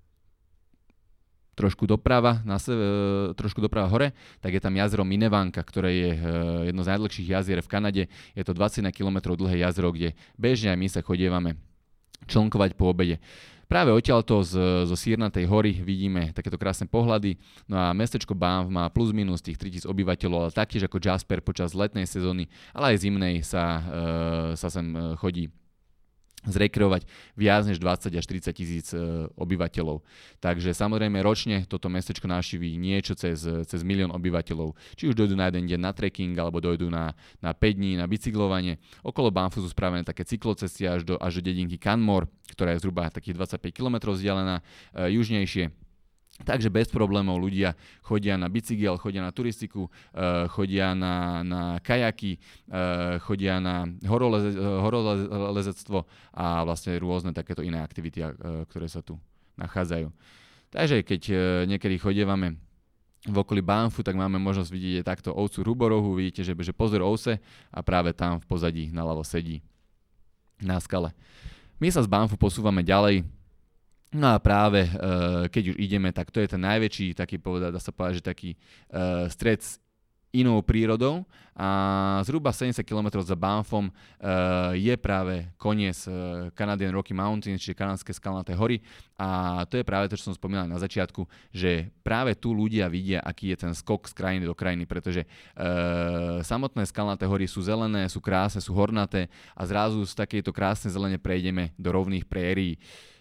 trošku doprava, na sebe, uh, trošku doprava hore, tak je tam jazero Minnewanka, ktoré je uh, jedno z najdlhších jazier v Kanade. Je to dvadsaťjeden kilometrov dlhé jazero, kde bežne aj my sa chodievame člnkovať po obede. Práve odtiaľto z, zo Sírnatej hory vidíme takéto krásne pohľady. No a mestečko Banff má plus minus tých tritisíc obyvateľov, ale taktiež ako Jasper počas letnej sezóny, ale aj zimnej sa, e, sa sem chodí zrekreovať viac než dvadsať až tridsať tisíc e, obyvateľov. Takže samozrejme ročne toto mestečko navštíví niečo cez, cez milión obyvateľov. Či už dojdú na jeden deň na trekking, alebo dojdú na, na päť dní na bicyklovanie. Okolo Banffu sú spravené také cyklocesty až do, až do dedinky Canmore, ktorá je zhruba takých dvadsaťpäť kilometrov vzdialená e, južnejšie. Takže bez problémov ľudia chodia na bicykel, chodia na turistiku, chodia na, na kajaky, chodia na horoleze, horolezectvo a vlastne rôzne takéto iné aktivity, ktoré sa tu nachádzajú. Takže keď niekedy chodievame v okolí Banffu, tak máme možnosť vidieť takto ovcu hruborohu, vidíte, že, že pozor ovce a práve tam v pozadí naľavo sedí na skale. My sa z Banffu posúvame ďalej. No a práve, uh, keď už ideme, tak to je ten najväčší, taký povedať, dá sa povedať, že taký uh, stret s inou prírodou a zhruba sedemdesiat kilometrov za Banffom uh, je práve koniec uh, Canadian Rocky Mountains, čiže kanadské skalnaté hory a to je práve to, čo som spomínal na začiatku, že práve tu ľudia vidia, aký je ten skok z krajiny do krajiny, pretože uh, samotné skalnaté hory sú zelené, sú krásne, sú hornaté a zrazu z takejto krásnej zelene prejdeme do rovných prérií.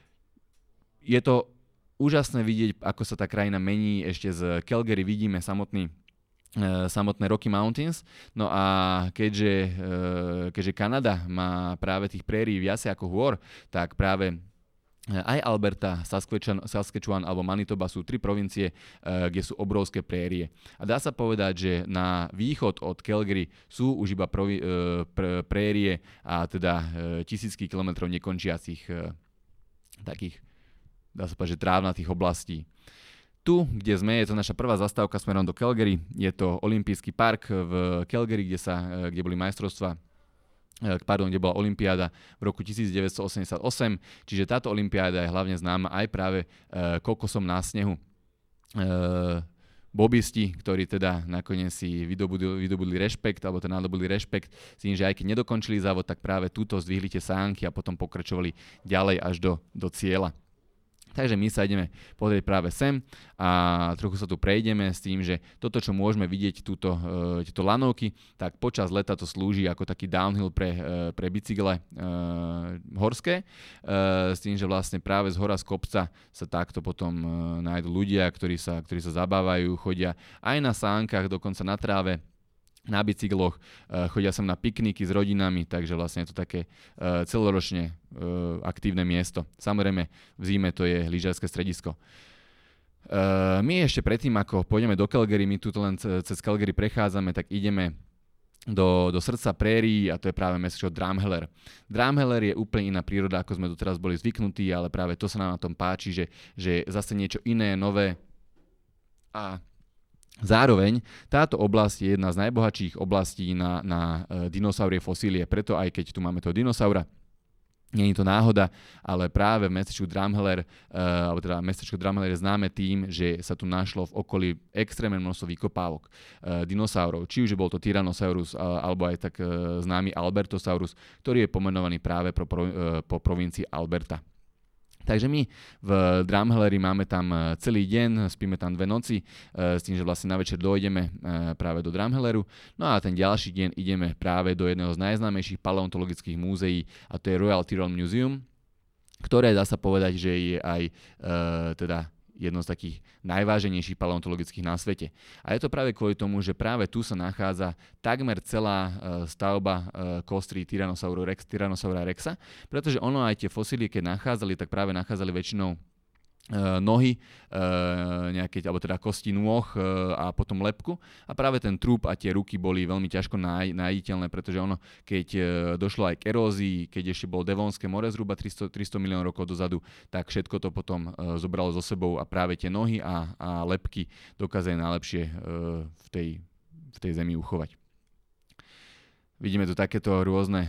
Je to úžasné vidieť, ako sa tá krajina mení. Ešte z Calgary vidíme samotný, e, samotné Rocky Mountains. No a keďže, e, keďže Kanada má práve tých prérií viacej ako hôr, tak práve aj Alberta, Saskatchewan, Saskatchewan alebo Manitoba sú tri provincie, e, kde sú obrovské prérie. A dá sa povedať, že na východ od Calgary sú už iba provi, e, pr- prérie a teda e, tisícky kilometrov nekončiacich e, takých, dá sa povedať, že trávnatých oblastí. Tu, kde sme, je to naša prvá zastávka smerom do Calgary. Je to olympijský park v Calgary, kde, sa, kde boli majstrovstvá, pardon, kde bola olympiáda v roku devätnásťstoosemdesiatosem. Čiže táto olympiáda je hlavne známa aj práve kokosom na snehu. Bobisti, ktorí teda nakoniec si vydobudli, vydobudli rešpekt, alebo teda nadobudli rešpekt s tým, že aj keď nedokončili závod, tak práve túto zdvihli tie sánky a potom pokračovali ďalej až do, do cieľa. Takže my sa ideme pozrieť práve sem a trochu sa tu prejdeme s tým, že toto, čo môžeme vidieť, túto, e, tieto lanovky, tak počas leta to slúži ako taký downhill pre, e, pre bicykle e, horské, e, s tým, že vlastne práve z hora z kopca sa takto potom e, nájdú ľudia, ktorí sa, ktorí sa zabávajú, chodia aj na sánkach, dokonca na tráve, na bicykloch, chodia sem na pikniky s rodinami, takže vlastne je to také celoročne aktívne miesto. Samozrejme, v zime to je lyžiarske stredisko. My ešte predtým, ako pôjdeme do Calgary, my tu len cez Calgary prechádzame, tak ideme do, do srdca prérií a to je práve mestečko Drumheller. Drumheller je úplne iná príroda, ako sme tu teraz boli zvyknutí, ale práve to sa nám na tom páči, že, že zase niečo iné, nové a zároveň táto oblasť je jedna z najbohatších oblastí na, na dinosaurie fosílie, preto aj keď tu máme toho dinosaura, Nie je to náhoda, ale práve v mestečku Drumheller, uh, alebo teda mestečko Drumheller je známe tým, že sa tu našlo v okolí extrémne množstvo vykopávok uh, dinosaurov. Či už bol to Tyrannosaurus, uh, alebo aj tak uh, známy Albertosaurus, ktorý je pomenovaný práve pro, pro, uh, po provincii Alberta. Takže my v Drumhelleri máme tam celý deň, spíme tam dve noci, s tým, že vlastne na večer dojdeme práve do Drumhelleru. No a ten ďalší deň ideme práve do jedného z najznámejších paleontologických múzeí, a to je Royal Tyrrell Museum, ktoré dá sa povedať, že je aj e, teda jedno z takých najváženejších paleontologických na svete. A je to práve kvôli tomu, že práve tu sa nachádza takmer celá stavba kostry Tyrannosaura rex, Tyrannosaura rexa, pretože ono aj tie fosílie, keď nachádzali, tak práve nachádzali väčšinou nohy, nejaké, alebo teda kosti nôh a potom lebku, a práve ten trup a tie ruky boli veľmi ťažko nájditeľné, pretože ono, keď došlo aj k erózii, keď ešte bolo Devonské more zhruba tristo, tristo miliónov rokov dozadu, tak všetko to potom zobralo so sebou a práve tie nohy a, a lebky dokázali najlepšie v tej, v tej zemi uchovať. Vidíme tu takéto rôzne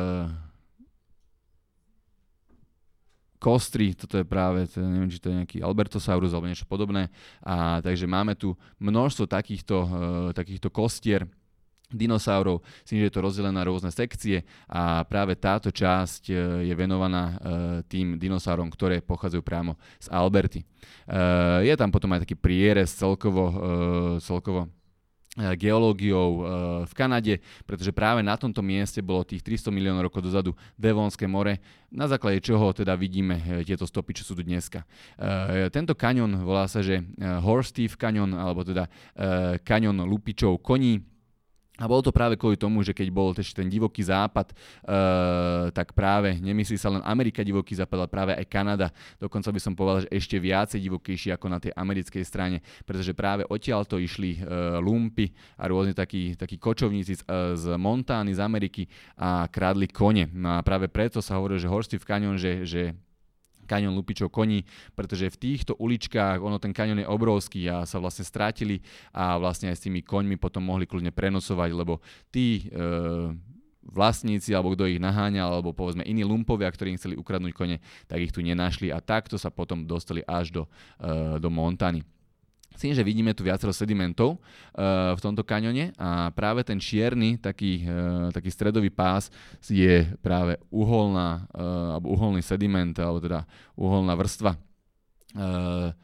kostry, toto je práve, to neviem, či to je nejaký Albertosaurus alebo niečo podobné. A takže máme tu množstvo takýchto, uh, takýchto kostier dinosaurov, s tým, že je to rozdelené na rôzne sekcie, a práve táto časť uh, je venovaná uh, tým dinosaurom, ktoré pochádzajú priamo z Alberty. Uh, je tam potom aj taký prierez celkovo, uh, celkovo geológiou v Kanade, pretože práve na tomto mieste bolo tých tristo miliónov rokov dozadu Devonské more, na základe čoho teda vidíme tieto stopy, čo sú tu dneska. Tento kaňon volá sa, že Horse Thief kaňon, alebo teda kaňon lupičov koní. A bolo to práve kvôli tomu, že keď bol ešte ten divoký západ, uh, tak práve nemyslí sa len Amerika divoký západ, ale práve aj Kanada. Dokonca by som povedal, že ešte viacej divokejší ako na tej americkej strane, pretože práve odtiaľto išli uh, lumpy a rôzne takí, takí kočovníci z, uh, z Montány, z Ameriky, a krádli kone. No a práve preto sa hovorí, že Horse Thief Canyon, že, že kaňon lupičov koní, pretože v týchto uličkách, ono ten kaňon je obrovský a sa vlastne strátili, a vlastne aj s tými koňmi potom mohli kľudne prenosovať, lebo tí e, vlastníci, alebo kto ich naháňal, alebo povedzme iní lumpovia, ktorí im chceli ukradnúť kone, tak ich tu nenašli, a takto sa potom dostali až do, e, do Montany. S tým, že vidíme tu viacero sedimentov uh, v tomto kaňone, a práve ten čierny, taký, uh, taký stredový pás je práve uholná, uh, alebo uholný sediment, alebo teda uholná vrstva. Uh,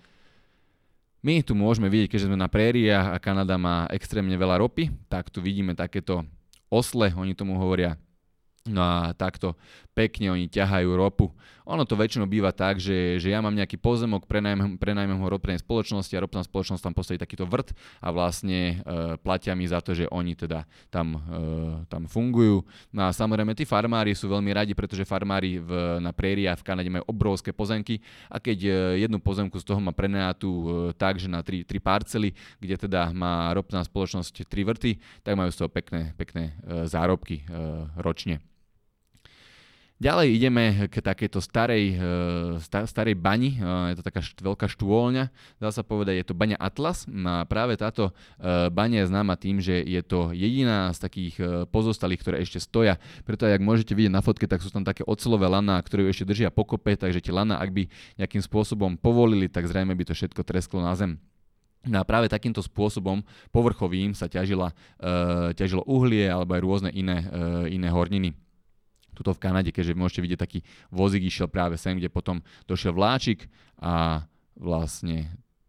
my tu môžeme vidieť, keďže sme na prériách a Kanada má extrémne veľa ropy, tak tu vidíme takéto osle, oni tomu hovoria. No a takto pekne oni ťahajú ropu. Ono to väčšinou býva tak, že, že ja mám nejaký pozemok, prenajmem, prenajmem ho ropnej spoločnosti, a ropná spoločnosť tam postaví takýto vrt a vlastne e, platia mi za to, že oni teda tam, e, tam fungujú. No a samozrejme tí farmári sú veľmi radi, pretože farmári v, na prériách v Kanade majú obrovské pozemky, a keď e, jednu pozemku z toho má prenajatú e, tak, že na tri, tri parcely, kde teda má ropná spoločnosť tri vrty, tak majú z toho pekné, pekné e, zárobky e, ročne. Ďalej ideme k takejto starej, starej bani, je to taká veľká štôlňa, dá sa povedať, je to baňa Atlas. A práve táto baňa je známa tým, že je to jediná z takých pozostalých, ktoré ešte stoja. Preto, ak môžete vidieť na fotke, tak sú tam také oceľové laná, ktoré ešte držia pokope, takže tie laná, ak by nejakým spôsobom povolili, tak zrejme by to všetko tresklo na zem. No a práve takýmto spôsobom povrchovým sa ťažila, ťažilo uhlie alebo aj rôzne iné, iné horniny. Tuto v Kanade, keďže môžete vidieť, taký vozík išiel práve sem, kde potom došiel vláčik a vlastne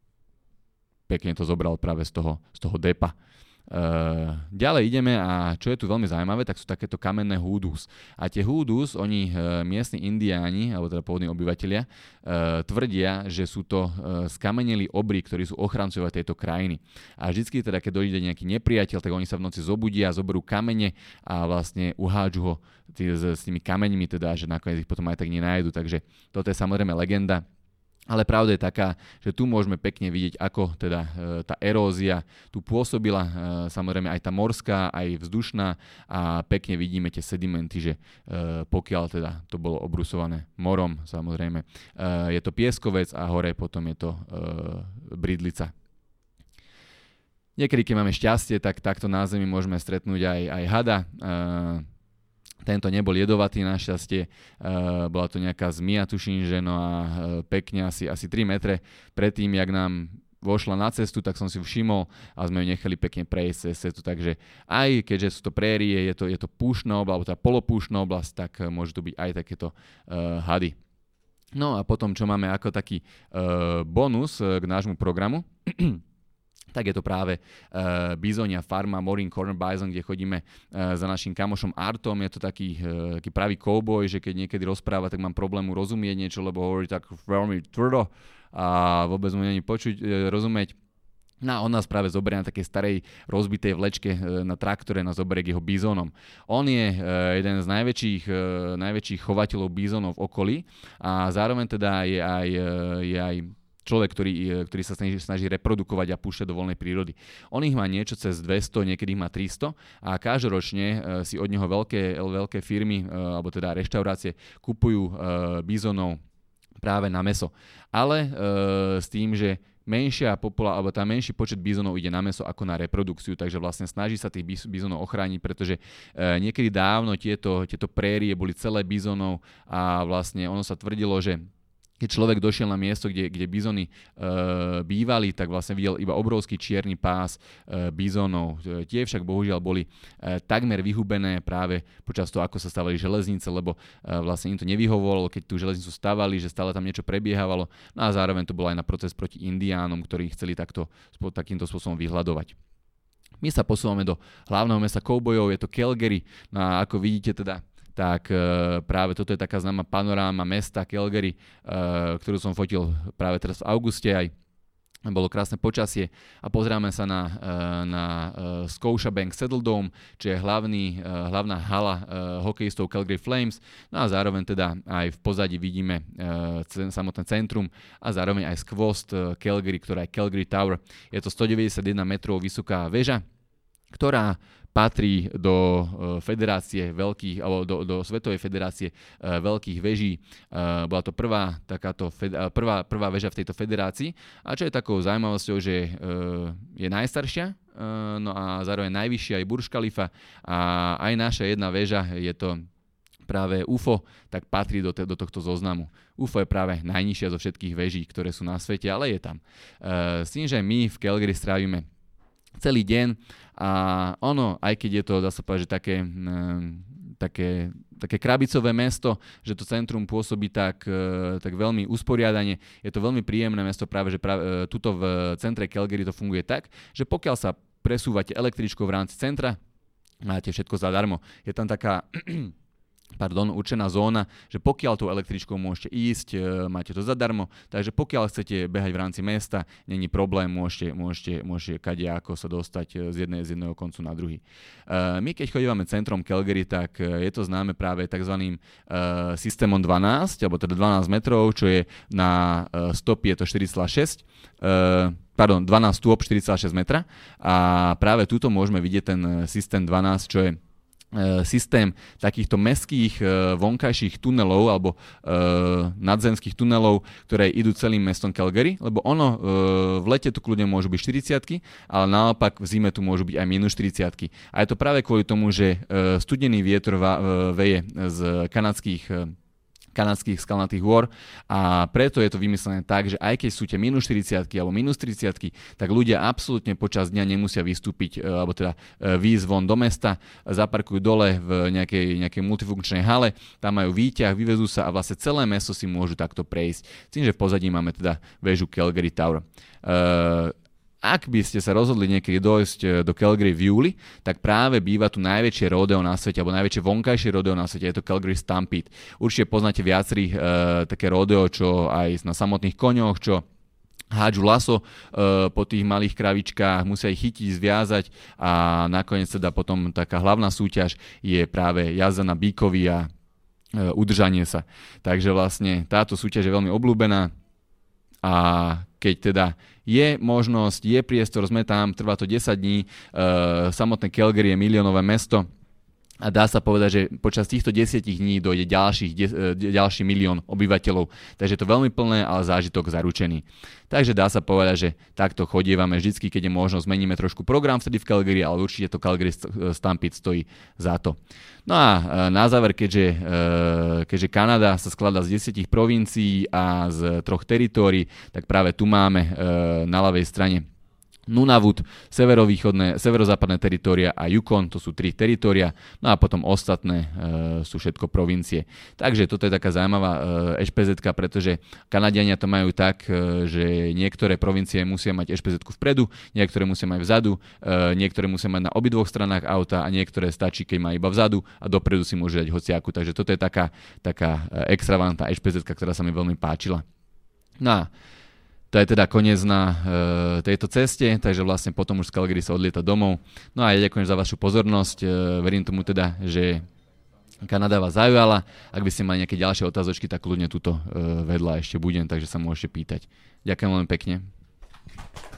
pekne to zobral práve z toho, z toho depa. Uh, ďalej ideme, a čo je tu veľmi zaujímavé, tak sú takéto kamenné húdus. A tie húdus, oni uh, miestni indiáni, alebo teda pôvodní obyvatelia, uh, tvrdia, že sú to uh, skamenelí obry, ktorí sú ochrancovia tejto krajiny. A vždycky teda, keď dojde nejaký nepriateľ, tak oni sa v noci zobudia, zoberú kamene a vlastne uhádžu ho tý, s, s tými kameňmi, teda, že nakoniec ich potom aj tak nenájdu. Takže toto je samozrejme legenda. Ale pravda je taká, že tu môžeme pekne vidieť, ako teda e, tá erózia tu pôsobila, e, samozrejme aj tá morská, aj vzdušná, a pekne vidíme tie sedimenty, že e, pokiaľ teda to bolo obrusované morom, samozrejme, e, je to pieskovec a hore potom je to e, bridlica. Niekedy, keď máme šťastie, tak takto na zemi môžeme stretnúť aj, aj hada. E, Tento nebol jedovatý našťastie, uh, bola to nejaká zmia, tuším, že no a uh, pekne asi, asi tri metre predtým, jak nám vošla na cestu, tak som si všimol a sme ju nechali pekne prejsť cez cestu, takže aj keďže sú to prérie, je to, je to púštna oblasť, alebo tá polopúštna oblasť, tak uh, môžu to byť aj takéto uh, hady. No a potom, čo máme ako taký uh, bonus uh, k nášmu programu, tak je to práve uh, Bizonia farma, Morin Corner Bison, kde chodíme uh, za našim kamošom Artom. Je to taký, uh, taký pravý cowboy, že keď niekedy rozpráva, tak mám problém mu rozumieť niečo, lebo hovorí tak veľmi tvrdo a vôbec mu není počuť, uh, rozumieť. No a on nás práve zoberie na takej starej rozbitej vlečke na traktore, nás zoberie k jeho bizónom. On je jeden z najväčších, najväčších chovateľov bizónov v okolí a zároveň teda je aj, je aj človek, ktorý, ktorý sa snaží, snaží reprodukovať a púšťať do voľnej prírody. On ich má niečo cez dvesto, niekedy ich má tristo a každoročne si od neho veľké, veľké firmy, alebo teda reštaurácie kupujú bizónov práve na mäso. Ale s tým, že menšia popula, alebo tá menší počet bizonov ide na mäso ako na reprodukciu, takže vlastne snaží sa tých bizonov ochrániť, pretože e, niekedy dávno tieto, tieto prérie boli celé bizonov a vlastne ono sa tvrdilo, že keď človek došiel na miesto, kde, kde bizony e, bývali, tak vlastne videl iba obrovský čierny pás e, bizonov. E, tie však bohužiaľ boli e, takmer vyhubené práve počas toho, ako sa stavali železnice, lebo e, vlastne im to nevyhovovalo, keď tú železnicu stavali, že stále tam niečo prebiehalo. No a zároveň to bolo aj na proces proti indiánom, ktorí chceli takto, takýmto spôsobom vyhľadovať. My sa posúvame do hlavného mesta koubojov, je to Calgary. No a ako vidíte teda, tak uh, práve toto je taká známa panoráma mesta Calgary, uh, ktorú som fotil práve teraz v auguste aj. Bolo krásne počasie a pozráme sa na, uh, na uh, Scotiabank Saddledome, čo je hlavný, uh, hlavná hala uh, hokejistov Calgary Flames. No a zároveň teda aj v pozadí vidíme uh, c- samotné centrum a zároveň aj skvost uh, Calgary, ktorá je Calgary Tower. Je to stodeväťdesiatjeden metrov vysoká väža, ktorá patrí do federácie veľkých, alebo do, do Svetovej federácie uh, veľkých veží. Uh, bola to prvá, takáto fed, uh, prvá, prvá väža v tejto federácii. A čo je takou zaujímavosťou, že uh, je najstaršia, uh, no a zároveň najvyššia je Burj Khalifa a aj naša jedna väža, je to práve ú ef ó, tak patrí do, te, do tohto zoznamu. ú ef ó je práve najnižšia zo všetkých veží, ktoré sú na svete, ale je tam. Uh, s tým, že my v Calgary strávime celý deň a ono, aj keď je to, dá sa povedať, že také, také, také krabicové mesto, že to centrum pôsobí tak, tak veľmi usporiadane, je to veľmi príjemné mesto, práve že práve, tuto v centre Calgary to funguje tak, že pokiaľ sa presúvate električkou v rámci centra, máte všetko zadarmo. Je tam taká pardon, určená zóna, že pokiaľ tou električkou môžete ísť, e, máte to zadarmo, takže pokiaľ chcete behať v rámci mesta, není problém, môžete, môžete, môžete kadejako sa dostať z, jednej, z jedného koncu na druhý. E, my keď chodívame centrom Calgary, tak je to známe práve tzv. E, systémom dvanásť, alebo teda dvanásť metrov, čo je na e, stopy je to štyri celé šesť, e, pardon, dvanásť stôp štyri celé šesť metra a práve tuto môžeme vidieť ten systém dvanásť, čo je systém takýchto mestských vonkajších tunelov alebo uh, nadzemských tunelov, ktoré idú celým mestom Calgary, lebo ono uh, v lete tu kľudne môžu byť štyridsiatky, ale naopak v zime tu môžu byť aj minus štyridsiatky. A je to práve kvôli tomu, že uh, studený vietor va, uh, veje z kanadských uh, kanadských skalnatých hôr a preto je to vymyslené tak, že aj keď sú tie minus štyridsiatky alebo minus tridsiatky, tak ľudia absolútne počas dňa nemusia vystúpiť alebo teda výjsť von do mesta, zaparkujú dole v nejakej, nejakej multifunkčnej hale, tam majú výťah, vyvezú sa a vlastne celé mesto si môžu takto prejsť. Tým, že v pozadí máme teda väžu Calgary Tower. Uh, Ak by ste sa rozhodli niekedy dojsť do Calgary v júli, tak práve býva tu najväčšie rodeo na svete, alebo najväčšie vonkajšie rodeo na svete, je to Calgary Stampede. Určite poznáte viacerých e, také rodeo, čo aj na samotných koňoch, čo hádžu laso e, po tých malých kravičkách, musia ich chytiť, zviazať a nakoniec teda potom taká hlavná súťaž je práve jazda na bíkovi a e, udržanie sa. Takže vlastne táto súťaž je veľmi obľúbená a keď teda je možnosť, je priestor, sme tam, trvá to desať dní, e, samotné Calgary je miliónové mesto A dá sa povedať, že počas týchto desiatich dní dojde ďalších, de, ďalší milión obyvateľov. Takže je to veľmi plné, ale zážitok zaručený. Takže dá sa povedať, že takto chodievame vždycky, keď je možno, zmeníme trošku program vtedy v Calgary, ale určite to Calgary Stampede stojí za to. No a na záver, keďže, keďže Kanada sa skladá z desiatich provincií a z troch teritórií, tak práve tu máme na ľavej strane Nunavut, severovýchodné, severozápadné teritória a Yukon, to sú tri teritória, no a potom ostatné e, sú všetko provincie. Takže toto je taká zaujímavá e, ešpezetka, pretože Kanadiania to majú tak, e, že niektoré provincie musia mať ešpezetku vpredu, niektoré musia mať vzadu, e, niektoré musia mať na obidvoch stranách auta a niektoré stačí, keď má iba vzadu a dopredu si môže dať hociaku. Takže toto je taká, taká extravagantná ešpezetka, ktorá sa mi veľmi páčila. No a to je teda koniec na e, tejto ceste, takže vlastne potom už z Calgary sa odlieta domov. No a ja ďakujem za vašu pozornosť, e, verím tomu teda, že Kanada vás zaujala. Ak by ste mali nejaké ďalšie otázočky, tak ľudne tuto e, vedľa ešte budem, takže sa môžete pýtať. Ďakujem veľmi pekne.